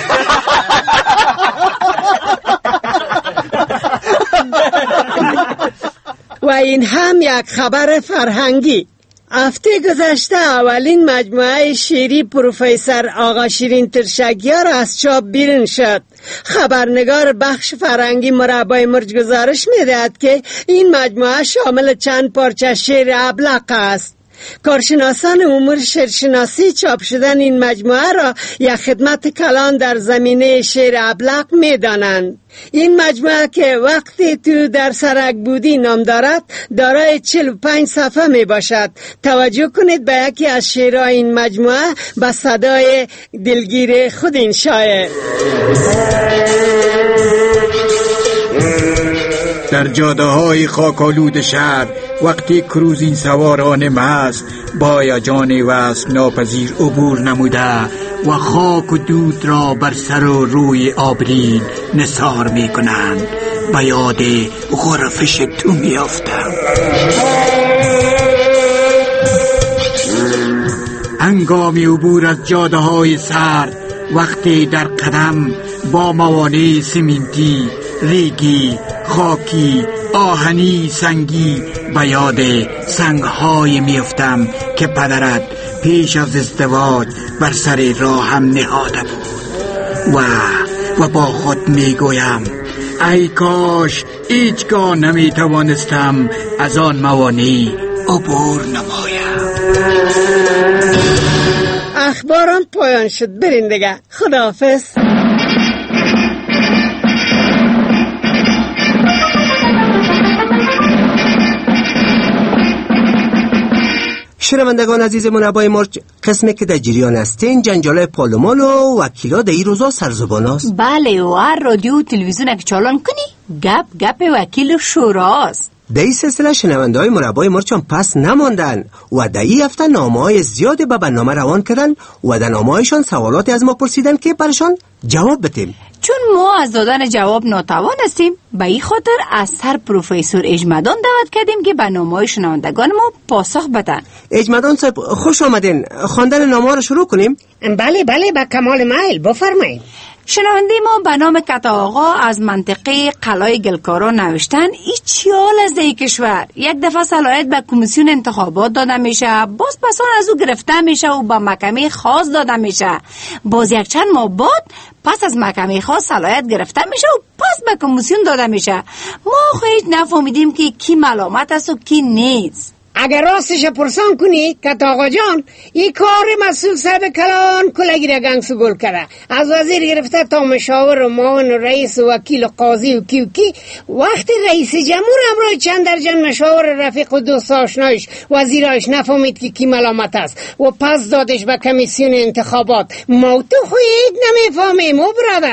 و این هم یک خبر فرهنگی. هفته گذشته اولین مجموعه شعری پروفسور آقا شیرین ترشگیار از چاپ بیرون شد. خبرنگار بخش فرهنگی مربع مارچ گزارش می‌دهد که این مجموعه شامل چند پارچه شعر ابلق است. کارشناسان امور شعرشناسی چاپ شدن این مجموعه را یک خدمت کلان در زمینه شعر ابلق می دانند. این مجموعه که وقتی تو در سرک بودی نام دارد دارای 45 صفحه می باشد. توجه کنید به یکی از شعرهای این مجموعه با صدای دلگیر خود این شاعر:
در جاده های خاکالود شهر وقتی کروزین سواران مست با یجان وصل ناپذیر عبور نموده و خاک و دود را بر سر و روی آبرین نثار می کنند، به یاد غرفش تو می افتم. هنگامی عبور از جاده های سرد وقتی در قدم با موانع سیمنتی، ریگی، خاکی، آهنی، سنگی به یاد سنگهای میفتم که پدرت پیش از ازدواج بر سر راهم نهاده بود و با خود میگویم ای کاش هیچگاه نمیتوانستم از آن موانع عبور نمایم.
اخبارم پایان شد، برین دیگه، خداحافظ.
شنوندگان عزیز مربع مارچ، قسمی که در جریان هستین جنجال پارلمان و وکیلا در این روزا سرزبان است.
بله، و هر رادیو و تلویزیون که چالان کنی گپ وکیل شوراست.
در این سلسله شنونده های مربع مارچ هم پس نماندن و در این هفته نامه های زیادی به برنامه روان کردن و در نامه هایشان سوالاتی از ما پرسیدن که برشان جواب بدیم.
چون ما از دادن جواب ناتوان هستیم، به این خاطر از سر پروفسور اجمدان دعوت کردیم که به نامه های شنوندگان ما پاسخ بدن.
اجمدان صاحب خوش آمدین. خواندن نامه ها رو شروع کنیم؟
بله با کمال میل، بفرمایید.
شنونده ما به نام کتا آقا از منطقه قلای گلکارا نوشتن ایچیال از ای کشور یک دفعه صلاحیت به کمیسیون انتخابات داده میشه، باز پسان از او گرفته میشه و به محکمه خاص داده میشه، باز یک چند ماه بعد پس از محکمه خاص صلاحیت گرفته میشه و پس به کمیسیون داده میشه. ما خیلی نفهمیدیم که کی ملامت است و کی نیست.
اگر راستش پرسان کنی که آقا جان این کار مسئول صاحب کلان کلگی را گنگسو گل کرده، از وزیر گرفته تا مشاور و معاون و رئیس و وکیل و قاضی و کی وقتی رئیس جمهور همراه چند درجن مشاور رفیق و دوست آشنایش وزیرایش نفهمید که کی ملامت است و پس دادش به کمیسیون انتخابات. ما تو خود نمیفهمیم و برادر.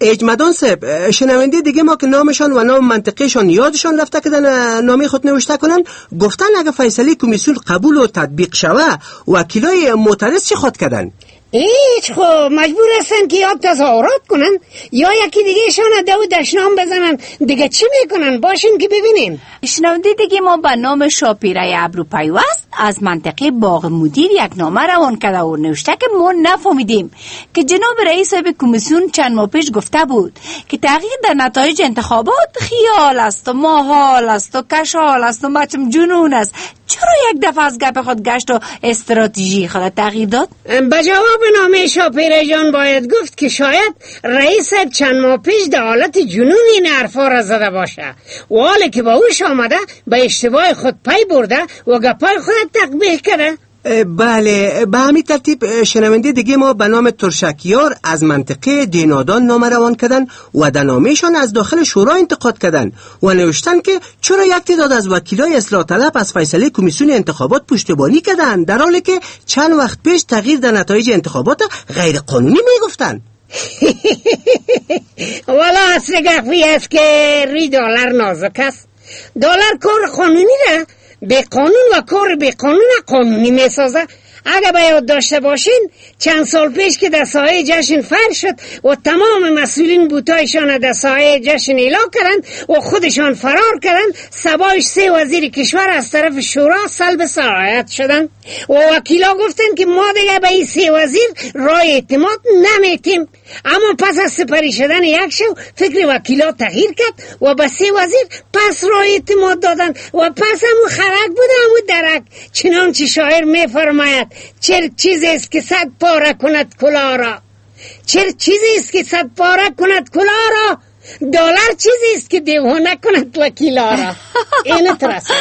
اجمدان صاحب، شنونده دیگه ما که نامشان و نام منطقهشان یادشان رفته که در نامه خود نوشته کنن، گفتن اگه فیصله کمیسیون قبول و تطبیق شوه وکیلای معترض چی خود کردن؟
هیچ خب مجبور هستن که یا تظاهرات کنن یا یکی دیگه شان دو دشنام بزنن. دیگه چی میکنن؟ باشین که ببینیم.
شنونده دیگه ما به نام شاپیره ابرو پیوست از منطقه باغ مدیر یک نامه روان کرده و نوشته که ما نفهمیدیم که جناب رئیس صاحب کمیسیون چند ماه پیش گفته بود که تغییر در نتایج انتخابات خیال است و محال است و کشال است و مچم جنون است. چرا یک دفعه از گپ خود گشت و استراتژی خود تغییر داد؟
به جواب نامه شاپیره جان باید گفت که شاید رئیس چند ماه پیش در حالت جنون این حرفا را زده باشه و حالی که با اوش آمده به اشتباه خود پی برده و گپای خود تقبیح کرده.
بله، به همین ترتیب شنونده دیگه ما به نام ترشکیار از منطقه دینادان نامه روان کردن و در نامهشان از داخل شورا انتقاد کردن و نوشتن که چرا یک تعداد از وکیلای اصلاح طلب از فیصله کمیسیون انتخابات پشتیبانی کردن در حالی که چند وقت پیش تغییر در نتایج انتخابات غیر قانونی میگفتن.
والا اصل گفتی است که روی دلار نازک است. دلار کار قانونی را به قانون و کار به قانون قانونی میسازه. اگه به یاد داشته باشین چند سال پیش که در ساحه جشن فر شد و تمام مسئولین بوتایشان در ساحه جشن اعلام کردن و خودشان فرار کردن، سبایش 3 وزیر کشور از طرف شورا سلب صلاحیت شدن و وکیلا گفتن که ما دیگه به این 3 وزیر رای اعتماد نمیتیم. اما پس از سپری شدن یک شو فکر وکیلا تغییر کرد و به 3 وزیر پس رای اعتماد دادن و پس همون خرک بود همون درک. چنانچه شاعر میفرماید چه چیزی است که 100 پاره کند کلاه را، چه چیزی است که 100 پاره کند کلاه را، دلار چیزی است که دیوانه کند وکیلا را. اینو ترسم.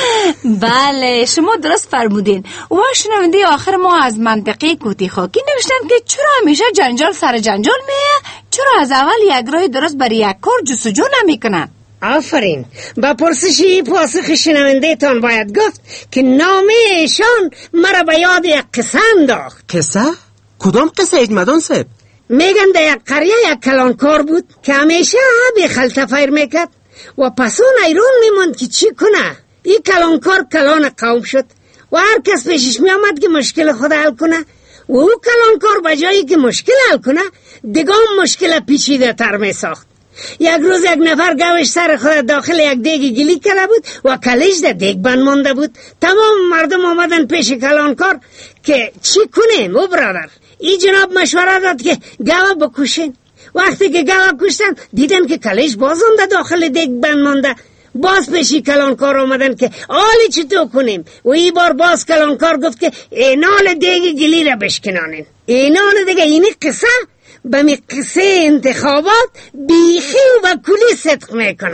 بله شما درست فرمودین. و شنونده آخر ما از منطقه کوتی خاکی نوشتن که چرا همیشه جنجال سر جنجال میه، چرا از اول یک راه درست برای یک کار جستجو نمیکنن.
آفرین. با پرسشی پاسخ شنونده تان باید گفت که نامه ایشان مرا به یاد یک قصه انداخت.
قصه؟ کدام قصه اجمدان صاحب؟
میگن در یک قریه یک کلانکار بود که همیشه به خلطه فیر میکرد و پس اون ایرون میموند که چی کنه. این کلانکار کلان قوم شد و هر کس پیشش میامد که مشکل خود حل کنه و او کلانکار به جایی که مشکل حل کنه دگام مشکل پیچیده تر میساخت. یک روز یک نفر گوش سر خود داخل یک دیگ گلی کرده بود و کلیج در دیگ بند مانده بود. تمام مردم آمدن پیش کلانکار که چی کنیم او برادر. این جناب مشوره داد که گوه بکشین. وقتی که گوه کشتن دیدن که کلیج باز اونده داخل دیگ بند مانده. باز پیشی کلانکار آمدن که آلی چطور کنیم و این بار باز کلانکار گفت که اینال دیگ گلی را بشکنانین. اینال دیگه اینی قصه به می قصه انتخابات بیخی و کلی صدق میکنن.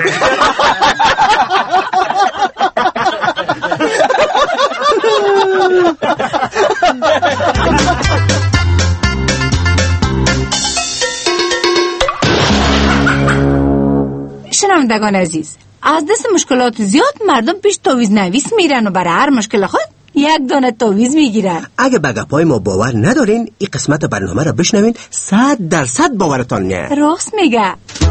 شنوندگان عزیز، از دست مشکلات زیاد مردم پیش تعویض نویس میرن و برای هر مشکل خود یک دانه تعویض میگیرن.
اگه به گپای ما باور ندارین این قسمت برنامه را بشنوین 100% باورتان میاد.
راست میگه.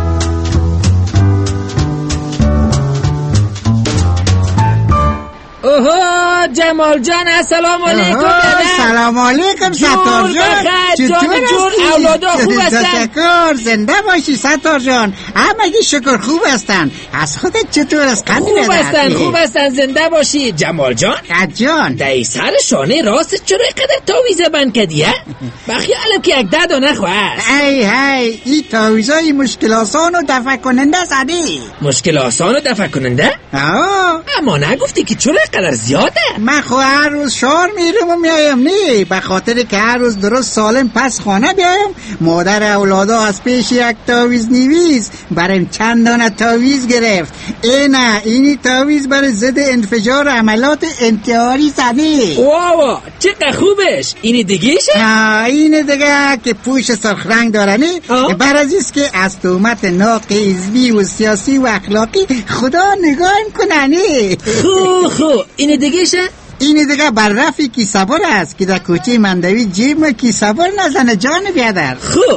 اوه جمال جان السلام علیکم.
سلام علیکم ستار جان.
جون اولادا خوب هستن؟
تشکر. زنده باشی ستار جان. همگی شکر خوب هستن. از خودت چطور است؟
خوب هستن زنده باشی. جمال جان
جان
دای سر شانه راست چرا اینقدر تعویض بند کردی؟ بخیالم که یک 10 دانه خواست.
هی این تعویضای مشکل آسان و دفع کننده زدی.
مشکل آسان و دفع کننده؟ اما نگفتی که چرا اینقدر زیاده؟
من خو هر روز شهر میرم و میایم نه، به خاطر که هر روز درست سالم پس خانه بیایم. مادر اولادا از پیش یک تعویض نویس برایم چند دانه تعویض گرفت. اینی تعویض برای ضد انفجار عملات انتحاری زده.
واو چقدر خوبش. اینی دیگهشه؟
اینی دیگه که پوش سرخ رنگ داره نه، بر از که از تهمت ناق حزبی و سیاسی و اخلاقی خدا نگاهم کنه نه.
خوب اینی دیگهشه؟
این دیگه بر رفی کی صبر است که در کوچه مندوی جیب کی صبر نزنه جان بیادر.
خب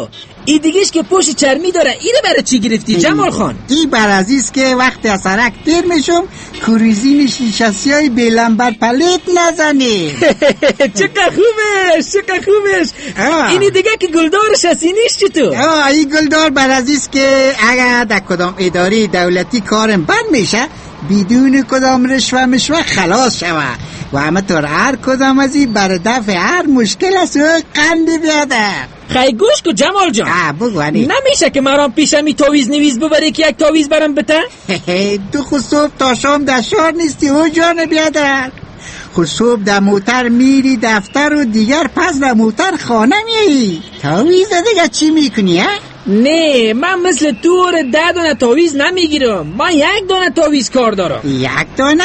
این دیگهش که پشت چرمی داره، اینو برای چی گرفتی جمال خان؟
این بر عزیز که وقتی از سرک دیر میشم کروزین شیشاسی های بیلنبر پلیت نزنی.
چقدر خوبش. اینی دیگه که گلدارش هستی نیست چطور؟
این گلدار بر عزیز که اگر در کدام اداره دولتی کارم بند میشه بدون کدام رشوه خلاص شوه و همه طور هر کدام از این بر دفع هر مشکل است و قندی بیاده.
خیلی گوش کو جمال جان.
بگوانی
نمیشه که مرام پیشمی تاویز نویز ببری که یک تاویز برم بته؟
تو خود صبح تا شام در شهر نیستی او جان بیادر. خود صبح در موتر میری دفتر و دیگر پس در موتر خانه میایی. تاویز دیگه چی میکنی ها؟
نه من مثل تو 10 دانه تاویز نمیگیرم، من 1 دانه تاویز کار دارم.
1 دانه؟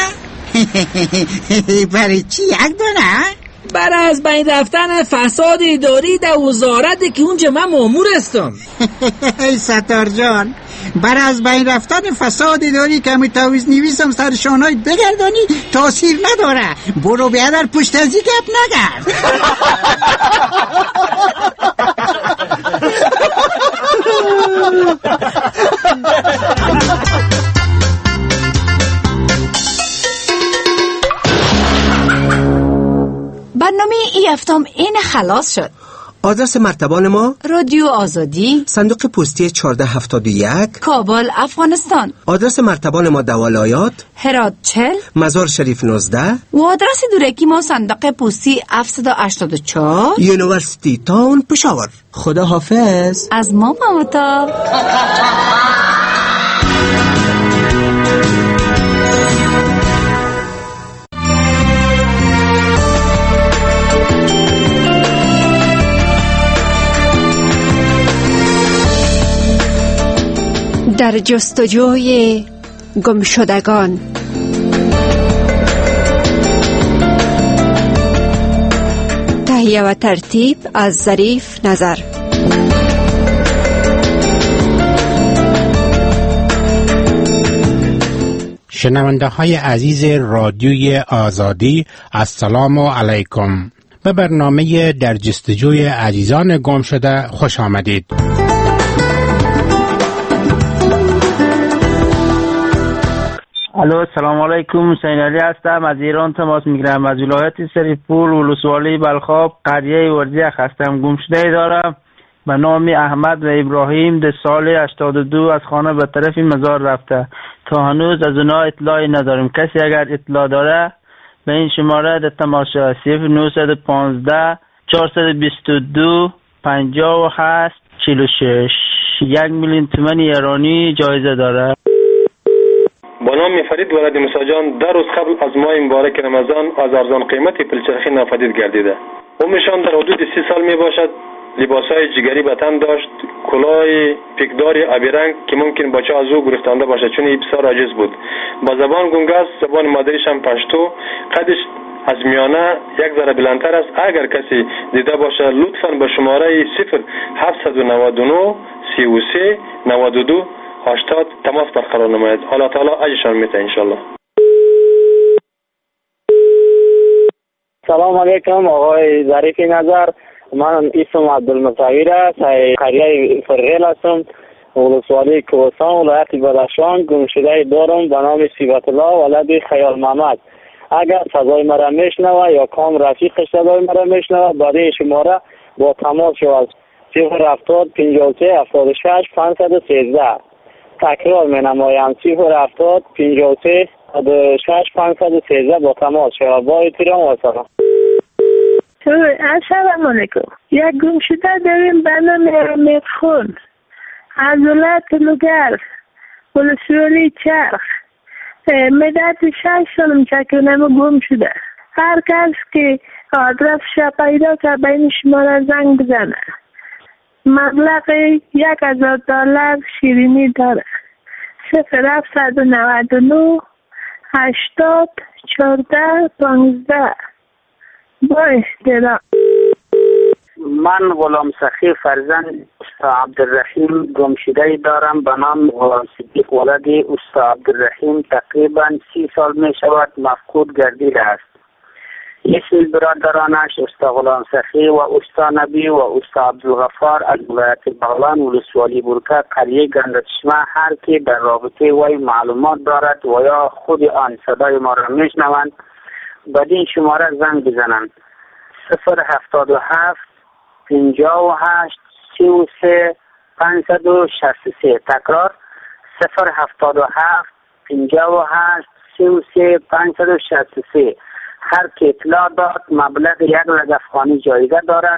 برای چی 1 دانه؟
برای از بین رفتن فساد اداری در وزارت که اونجا من مامور هستم.
ای ستار جان، برای از بین رفتن فساد اداری که همی تاویز نویسم سر شانهای بگردانی تاثیر نداره. برو بیادر پشت ازی گپ نگرد.
برنامه ای هفتم این خلاص شد.
آدرس مرتبان ما
رادیو آزادی،
صندوق پستی 1471
کابل، افغانستان.
آدرس مرتبان ما دوالایات،
هرات 40،
مزار شریف 19
و آدرس دورکی ما صندوق پستی 784
یونیورسیتی تاون پشاور. خدا حافظ.
از ما ممتا. در جستجوی گمشدگان. تهیه و ترتیب از ظریف نظر.
شنونده های عزیز رادیوی آزادی، السلام علیکم. به برنامه در جستجوی عزیزان گم شده خوش آمدید.
الو سلام علیکم، حسین علی هستم، از ایران تماس میگیرم، از ولایت سریپور ولسوالی بلخاب قریه ورزیخ هستم. گمشده دارم به نام احمد و ابراهیم در سال 82 از خانه به طرف مزار رفته. تا هنوز از اونا اطلاعی نداریم. کسی اگر اطلاع داره به این شماره در تماشا 0915 422 57 46 1 میلیون تومان ایرانی جایزه داره.
با نام فرید ولد موسیجان در روز قبل از ماه مبارک رمضان از ارزان قیمت پلچرخی ناپدید گردیده. عمرشان در حدود 30 سال می باشد. لباسای جگری به تن داشت، کلاه پیکداری آبی رنگ که ممکن بچه از او گرفتنده باشد چون این بسیار عاجز بود. با زبان گنگاس، زبان مادریش هم پشتو، قدش از میانه یک ذره بلندتر است. اگر کسی دیده باشه لطفاً به شماره 0799 33 92 80 تماس برقرار نماید. الله تعالی اجرشان میده انشالله.
سلام علیکم آقای ظریف نظر. من اسم عبدالمطهر است، قریه فرغیل هستم، ولسوالی کوهستان، ولایت بدخشان. گمشده دارم به نام صفت الله ولد خیال محمد. اگر صدای مرا میشنوه یا کام رفیقش صدای مرا میشنوه بعد این شماره با تماس شود 070 53 76 513. تکرار می نمایم 070 53 76 513 با تماس شود. با احترام و سلام.
السلام علیکم. یک گمشده داریم به نام امید خون از ولایت لوگر ولسوالی چرخ. مدت 6 سال چکنم گم شده. هر کس که آدرسش پیدا که بین شماره زنگ بزنه. مبلغ $1000 شیرینی داره. 0799 80 14 15. با احترام.
من غلام سخی فرزند استا عبدالرحیم گمشده دارم به نام غلام صدیق ولد استا عبدالرحیم. تقریبا 30 سال می شود مفقود گردیده است. اسم برادرانش استا غلام سخی و استا نبی و استا عبدالغفار از ولایت بغلان ولسوالی برکه قریه گندچشمه، هر که در رابطه وی معلومات دارد و یا خود آن صدای ما را میشنوند بدین شماره زنگ بزنند 077 58 33 563. تکرار 077 58 33 563. هر که اطلاع داد مبلغ 1 لک افغانی جایزه دارد.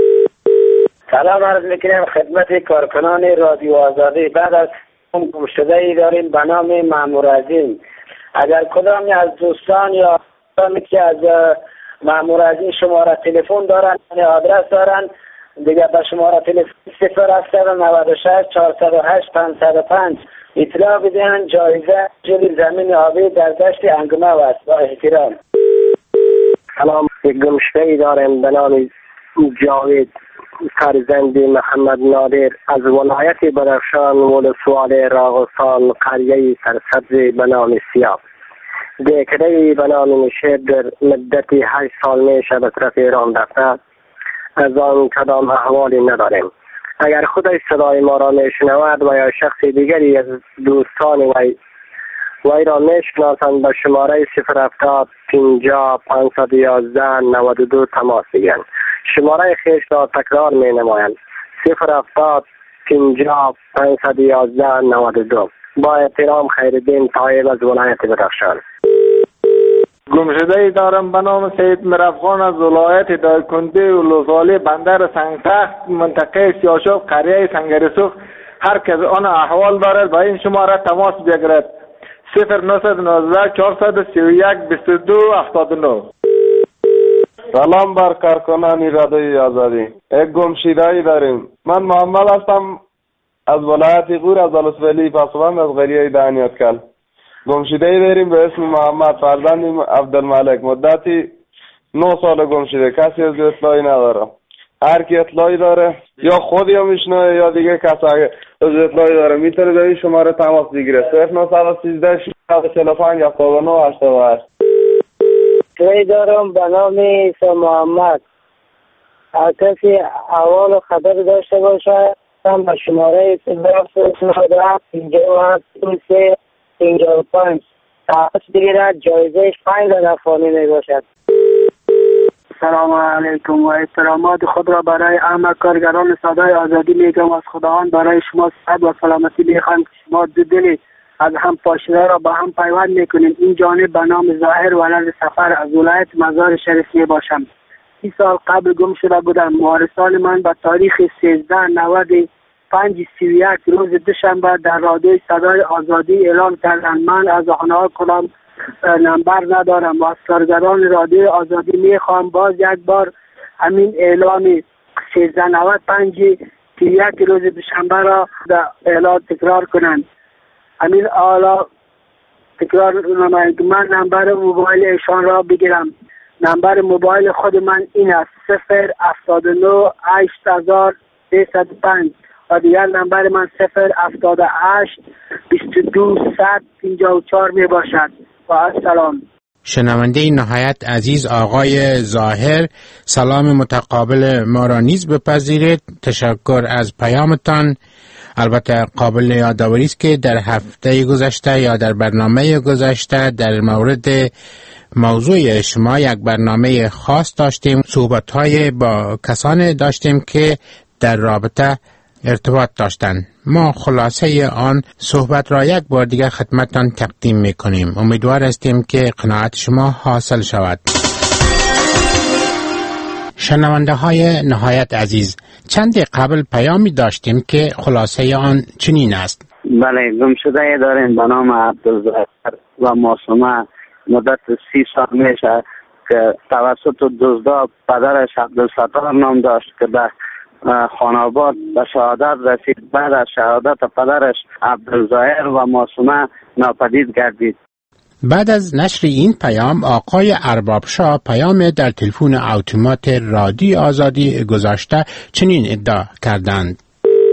سلام عرض میکنم خدمت کارکنان رادیو آزادی. بعد از گمشده‌ای داریم به نام مأمور عظیم. اگر کدامی از دوستان یا کدامی که از مأمور عظیم شماره تلفن دارن یا آدرس دارن دیگه به شماره تلفن 09796 408 505 اطلاع بدهند. جایزه جلی زمین آبی در دشت انگمه است. با احترام.
سلام، یک گمشده‌ای داریم به نام جاوید فرزند محمد نادر از ولایت بدخشان ولسوالی راغستان قریه سرسبز به نام سیاه. دیکره‌ای به نام میشه در مدت 8 سال میشه به طرف ایران رفته، از آن کدام احوالی نداریم. اگر خودش صدای ما را میشنود و یا شخص دیگری از دوستان وی را میشناسند به شماره 070 50 511 92 تماس بگیرند. شماره خیش را تکرار می نمایند 070 50 511 92. با احترام خیرالدین طایب از ولایت بدخشان.
گمشده‌ای دارم به نام سید مرافخان از ولایت دایکنده ولسوالی بندر سنگتخت منطقه سیاشوب قریه سنگرسوخ. هر کس آن احوال دارد با این شماره تماس بگیرد 0919 431 22 89.
سلام بر کارکنان رادیوی آزادی. یک گمشده‌ای داریم. من محمد هستم از ولایت غور از ولسوالی پاسبان از قریه دانیاتکل. گمشده‌ای داریم به اسم محمد فرزند عبدالملک. مدتی 9 سال گمشده. کسی از اطلاعی نداره. هر کی اطلاعی داره یا خودی هم میشنوه یا دیگه کسی از اطلاعی داره میتونه به این شماره تماس بگیره 0913 645 79 88.
توی دارم به نام عیسی محمد. هر کسی احوال و خبر داشته باشه هم به شماره 097 57 33 55 تماس بگیرد. جایزه 5 لک افغانی می باشد.
سلام علیکم و احترامات خود را برای همه کارگران صدای آزادی میگم. از خداوند برای شما صحت و سلامتی میخوایم که شما دو دلی از هم پاشیده را با هم پیوند میکنیم. این جانب به نام ظاهر ولد سفر از ولایت مزار شریف می باشم. 30 سال قبل گم شده بودم. وارثان من به تاریخ 13/95/31 روز دوشنبه در رادیوی صدای آزادی اعلان کردند. من از آنها کدام نمبر ندارم و از کارگران رادیوی آزادی میخوام باز یک بار همین اعلان 13/95/31 روز دوشنبه را در اعلان تکرار کنند. همین حالا تکرار نمایید. من نمبر موبایل ایشان را بگیرم. نمبر موبایل خود من این است 079 8305 و دیگر نمبر من 078 22 154 می باشد. و السلام.
شنونده نهایت عزیز آقای ظاهر، سلام متقابل ما را نیز بپذیرید. تشکر از پیامتان. البته قابل یادآوری است که در هفته گذشته یا در برنامه گذشته در مورد موضوع شما یک برنامه خاص داشتیم. صحبت‌های با کسانی داشتیم که در رابطه ارتباط داشتند. ما خلاصه آن صحبت را یک بار دیگر خدمتتان تقدیم می‌کنیم. امیدوار هستیم که قناعت شما حاصل شود. شنونده های نهایت عزیز، چند قبل پیامی داشتیم که خلاصه آن چنین است.
بله، گمشده داریم به نام عبدالظاهر و معصومه. مدت 30 سال میشه که توسط دزدا پدرش عبدالستار نام داشت که به خاناباد به شهادت رسید. بعد از شهادت پدرش عبدالظاهر و معصومه ناپدید گردید.
بعد از نشر این پیام آقای اربابشاه پیام در تلفن اتومات رادیو آزادی گذاشته چنین ادعا کردند.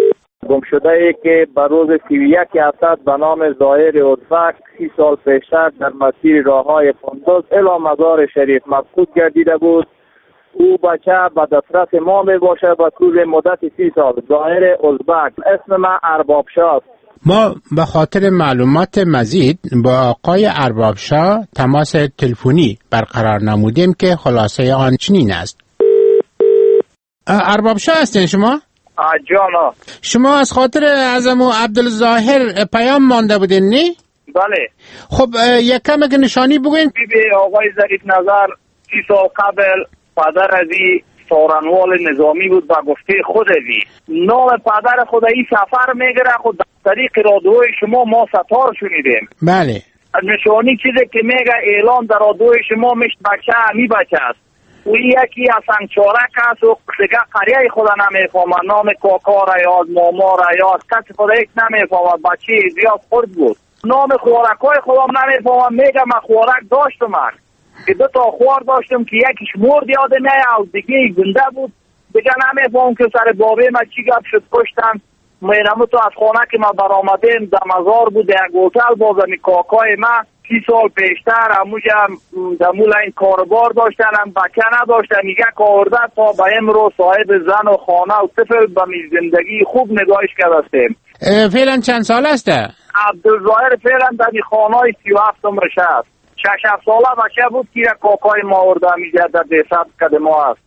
گمشده ای که به روز 31 اسد به نام ظاهر ازبک 30 سال پیشتر در مسیر راههای قندوز الی مزار شریف مفقود گردیده بود. او بچه به دسترس ما می باشه به طول مدت 30 سال. ظاهر ازبک. اسم من ارباب شاه.
ما به خاطر معلومات مزید با آقای ارباب شاه تماس تلفنی برقرار نمودیم که خلاصه آن چنین است. ارباب شاه هستین شما؟
جانا.
شما از خاطر اعظم و عبدالظاهر پیام مانده بودین نی؟
بله.
خب یک کم که نشانی بگوین.
بیبی آقای ظریف نظر 30 سال قبل پدر ازی سارنوال نظامی بود و گفته خود ازی نام پدر خود ای سفر میگره. خود طریق رادیوی شما ما ستار شنیدیم.
بله.
نشانی چیزی که میگه اعلان در رادیوی شما مشت بچه همی بچه است. و یکی از سنگچارک است و دیگه قریه خود نمیفهمه. نام کاکا را یاد ماما را یاد کسی خود یک نمیفهمه. بچه زیاد خورد بود. نام خوارکای خودم نمیفهمه. میگه من خوارک داشتم من که 2 تا خوار داشتم که یکیش مرد یاد نه و دیگه زنده بود. دیگه نمیفهم که سر بابه من چی گپ شد کشتن. مینمو تو از خانه که ما برآمدیم در مزار بود یک هتل بازمی کاکای من 30 سال پیشتر هموجا دمول این کاربار داشتن هم بچه نداشتن. میگه کارده تا به امروز صاحب زن و خانه و طفل به می زندگی خوب نگاهش کردستیم.
فعلا چند سال است؟
عبدالظاهر فعلا در این خانه 37 عمرش است. 6 ساله بچه بود که کاکای ما ارده میگه در دیست کده ما است.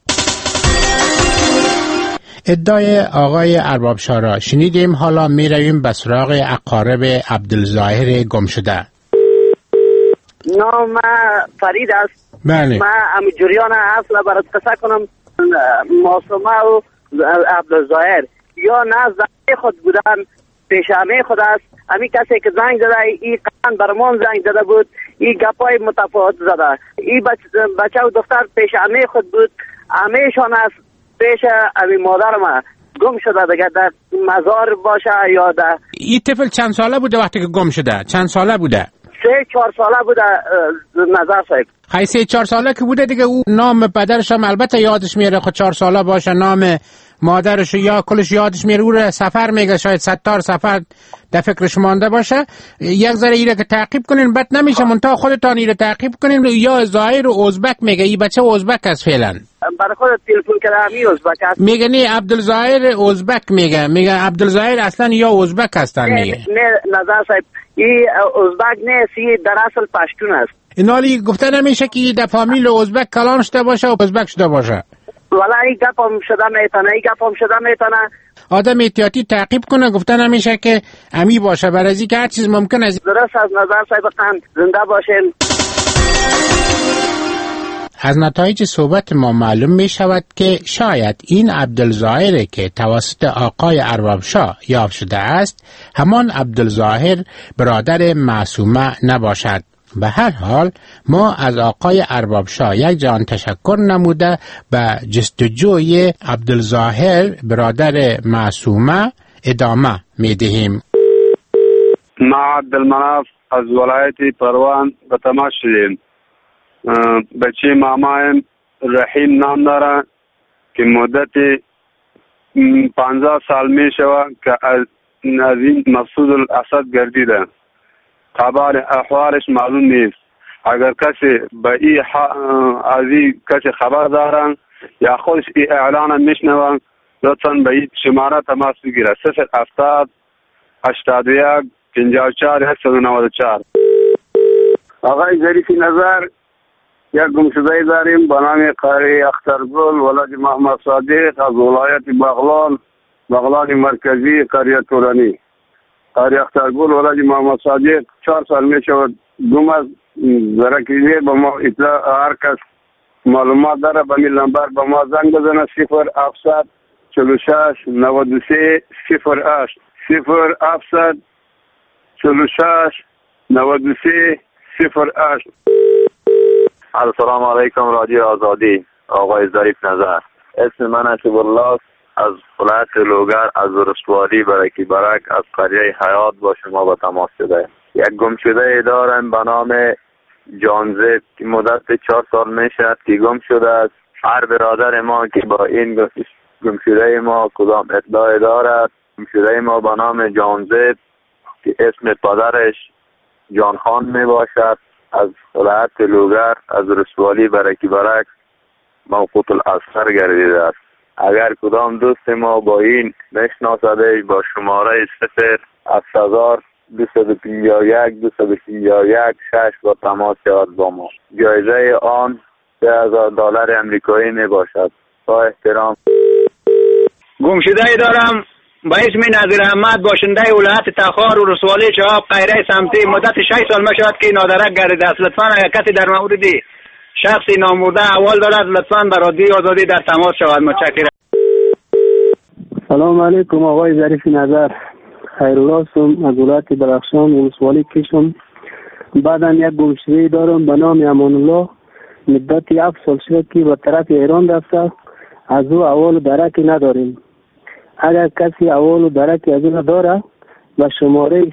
ادعای آقای ارباب شاه را شنیدیم. حالا می رویم به سراغ اقارب عبدالظاهر گم شده.
نام فرید است.
بله.
من امی جریان اصلا برات قصه کنم. معصومه و عبدالظاهر یا نه زنی خود بودن پیشامه خود است. امی کسی که زنگ زده ای قرآن برمان زنگ زده بود. ای گپای متفاوت زده. ای بچه و دختر پیشامه خود بود. همیشان است پیش امی مادر ما گم شده دیگه در مزار باشه یا در.
این طفل چند ساله بوده وقتی که گم شده؟ چند ساله بوده؟
3-4 ساله بوده نظر صاحب.
خیلی 3-4 ساله که بوده دیگه او نام پدرش هم البته یادش میره. خود 4 ساله باشه نام مادرش یا کلش یادش میره. او رو سفر میگه شاید 100 سفر در فکرش مانده باشه. یک ذره ایره که تعقیب کنین بد نمیشه. منتها خودتان ایره تعقیب کنین. یا ظاهر و ازبک میگه. این بچه ازبک است فعلا.
برای خود تلفن کردم ازبک است.
میگه نه عبدالظاهر ازبک میگه عبدالظاهر اصلا یا ازبک هستن میگه.
نه نظر صاحب این ازبک نیست. این در اصل پشتون است.
اینالی گفته نمیشه که در فامیل ازبک کلان شده باشه و ازبک شده باشه.
والا این گپ هم شده میتونه.
آدم احتیاطی تعقیب کنه. گفته نمیشه که امی باشه برای از که هر چیز ممکن است.
درست از نظر صاحب قند زنده باشین.
از نتایج صحبت ما معلوم می شود که شاید این عبدالظاهر که توسط آقای ارباب شاه یافت شده است همان عبدالظاهر برادر معصومه نباشد. به هر حال ما از آقای ارباب شاه یک جان تشکر نموده به جستجوی عبدالظاهر برادر معصومه ادامه می دهیم.
ما عبدالمناف از ولایت پروان به تماس شدیم. بچه مامایم رحیم نام داره که مدت 50 سال می شود که از این مسعود الاسد گردیده. خبر احوالش معلوم نیست. اگر کسی به از این کسی خبر دارن یا خودش این اعلان میشنون لطفاً به این شماره تماس بگیره. 070 81 54 894.
آقای ظریف نظر یک گمشده داریم به نام قاری اخترگل ولد محمد صادق از ولایت بغلان مرکزی قریه تورانی. قاری اخترگل ولد محمد صادق 4 سال می شود گم است. زرکیزی به ما اطلاع هر کس معلومات داره به این نمبر به ما زنگ بزنه 0700 46 93 08 0700 46 93 08.
السلام علیکم رادیو آزادی. آقای ظریف نظر. اسم من اشب الله از ولایت لوگر از رسوالی برکی برک از قریه حیات با شما به تماس شده. یک گمشده دارم به نام جانزه که مدت 4 سال میشه که گم شده است. هر برادر ما که با این گمشده ما کدام اطلاع دارد گمشده ما به نام جانزید که اسم پدرش جانخان می باشد، از ولایت لوگر، از رسوالی برکی برک موقوت الاثر گردیده است. اگر کدام دوست ما با این نشناسدش با شماره 0-251-251-6 با تماس شود با ما. جایزه آن $3,000 امریکایی می باشد. با احترام.
گمشده ای دارم با اسم نظیر احمد، باشنده ولایت تخار و رسوالی چهاب قیره سمتی. مدت 6 سال می شود که نادرک گردیده است. لطفاً اگر کسی در مورد شخصی نامورده احوال دارد لطفاً با رادیو آزادی در تماس شود. متشکرم.
سلام علیکم آقای ظریف نظر، خیرالله هستم از ولایت درخشان ولسوالی کشم. بعدا یک گمشده دارم به نام امان الله، مدت 7 سال شد که به طرف ایران رفته، از او احوال درکی نداریم. اگر کسی احوال درکی از او داره به شماره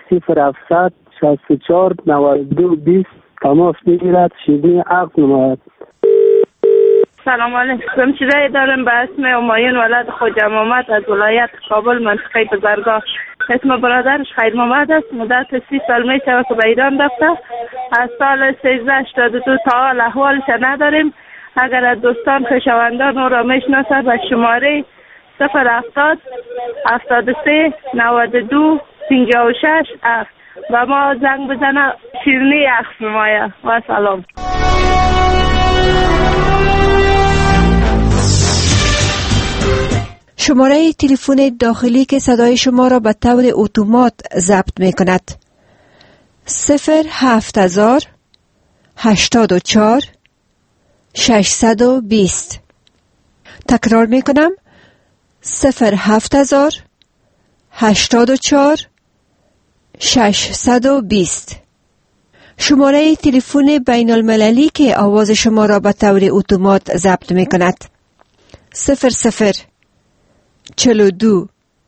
0-700-64-92-20 تماس بگیرد. شیرین عقل نماید.
سلام علیکم. چیزایی دارم به اسم همایون ولد خوجا محمد از ولایت کابل منطقه بزرگاه. اسم برادرش خیر محمد است. مدت 30 سال می شود که به ایران رفته. از سال 1382 تا حال احوالش نداریم. اگر از دوستان خویشاوندان او را میشناسد به شماره 0-70-73-92-56 و ما زنگ بزنه. شیرینی عکس نمایه و سلام.
شماره تلفن داخلی که صدای شما را به طور اتومات ضبط می کند 0-70-84-620. تکرار می کنم 0-70-84-620. شماره تلفن بین المللی که آواز شما را به طور اتومات ضبط می کند 00-42-02-21-12-38.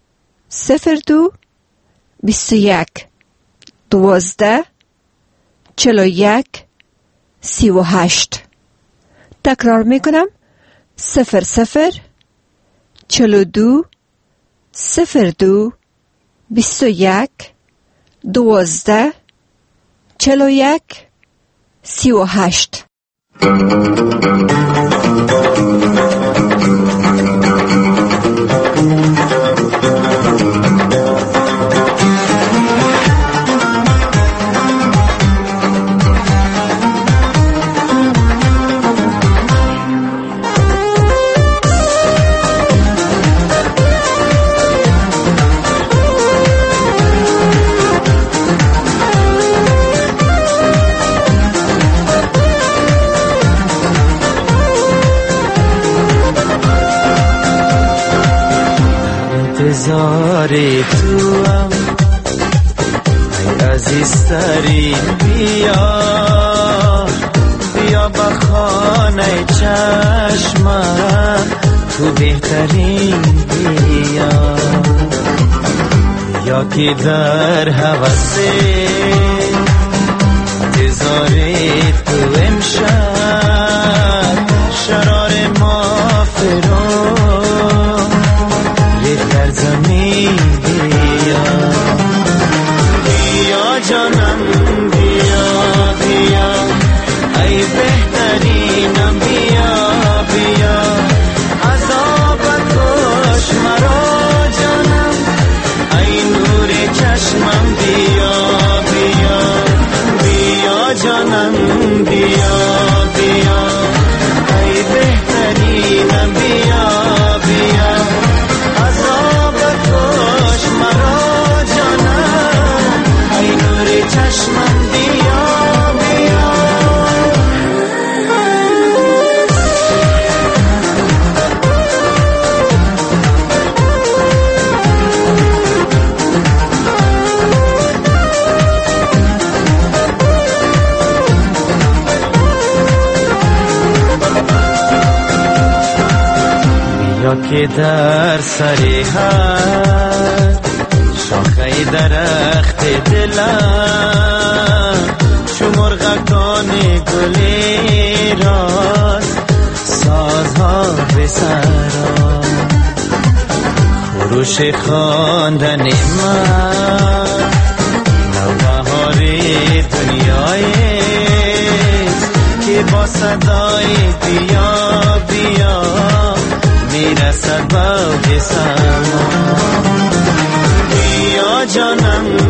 تکرار می کنم 00-42-21-12-38.
انتظاری تو هم ای عزیزترین بیا بیا با خانه چشمم تو بهترین بیا یا که در حوثه انتظاری تو امشب شرار ما فرو در زمین بیا بیا جانم بیا بیا ای بهترینم بیا بیا عذابت کش مرا جانم ای نور چشمم بیا بیا بیا جانم بیا بیا ای بهترینم بیا بیا چشمم بیا بیا بیا که در سری هر شاخه درخت دلم چو مرغکان گلی راست سازها به سرا جوش خواندن من نوبهار دنیایست که با صدای بیا بیا میرسد با سما. بیا جانم